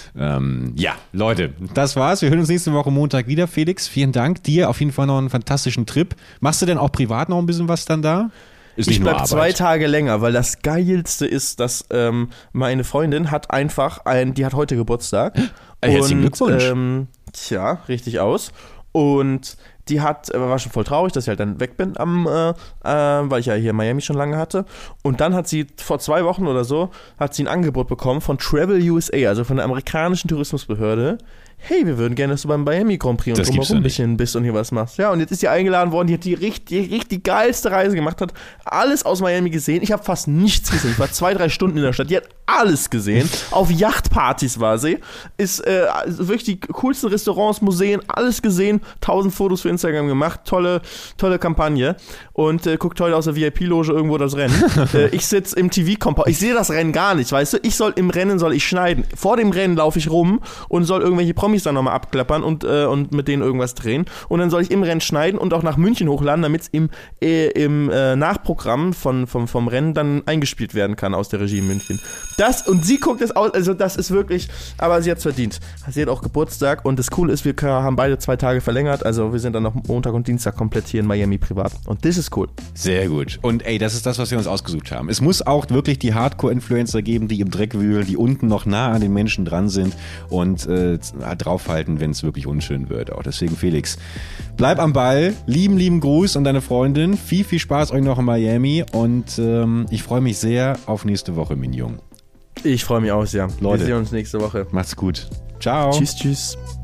Ähm, ja, Leute, das war's. Wir hören uns nächste Woche Montag wieder. Felix, vielen Dank. Dir auf jeden Fall noch einen fantastischen Trip. Machst du denn auch privat noch ein bisschen was dann da? Ist Ich nicht nur bleib Arbeit. zwei Tage länger, weil das Geilste ist, dass ähm, meine Freundin hat einfach ein, die hat heute Geburtstag. Ey, herzlichen Glückwunsch. Ähm, tja, richtig aus. Und die hat, äh, war schon voll traurig, dass ich halt dann weg bin, am, äh, äh, weil ich ja hier in Miami schon lange hatte. Und dann hat sie vor zwei Wochen oder so, hat sie ein Angebot bekommen von Travel U S A, also von der amerikanischen Tourismusbehörde. Hey, wir würden gerne, dass du beim Miami Grand Prix und Das gibt's drumherum ja ein nicht. bisschen bist und hier was machst. Ja, und jetzt ist sie eingeladen worden, die hat die richtig, richtig geilste Reise gemacht, hat alles aus Miami gesehen. Ich habe fast nichts gesehen. Ich war zwei, drei Stunden in der Stadt, die hat alles gesehen. Auf Yachtpartys war sie. Ist äh, wirklich die coolsten Restaurants, Museen, alles gesehen. Tausend Fotos für Instagram gemacht. Tolle, tolle Kampagne. Und äh, guckt heute aus der V I P-Loge irgendwo das Rennen. äh, ich sitze im T V-Compound. Ich sehe das Rennen gar nicht, weißt du? Ich soll im Rennen soll ich schneiden. Vor dem Rennen laufe ich rum und soll irgendwelche Promis dann nochmal abklappern und, äh, und mit denen irgendwas drehen. Und dann soll ich im Rennen schneiden und auch nach München hochladen, damit es im, äh, im äh, Nachprogramm von, vom, vom Rennen dann eingespielt werden kann aus der Regie in München. Das, und sie guckt es aus, also das ist wirklich, aber sie hat es verdient. Sie hat auch Geburtstag und das Coole ist, wir haben beide zwei Tage verlängert, also wir sind dann noch Montag und Dienstag komplett hier in Miami privat. Und das ist cool. Sehr gut. Und ey, das ist das, was wir uns ausgesucht haben. Es muss auch wirklich die Hardcore-Influencer geben, die im Dreck wühlen, die unten noch nah an den Menschen dran sind und äh, draufhalten, wenn es wirklich unschön wird. Auch deswegen, Felix, bleib am Ball. Lieben, lieben Gruß an deine Freundin. Viel, viel Spaß euch noch in Miami und ähm, ich freue mich sehr auf nächste Woche, Minjung. Ich freue mich auch sehr. Leute. Wir sehen uns nächste Woche. Macht's gut. Ciao. Tschüss, tschüss.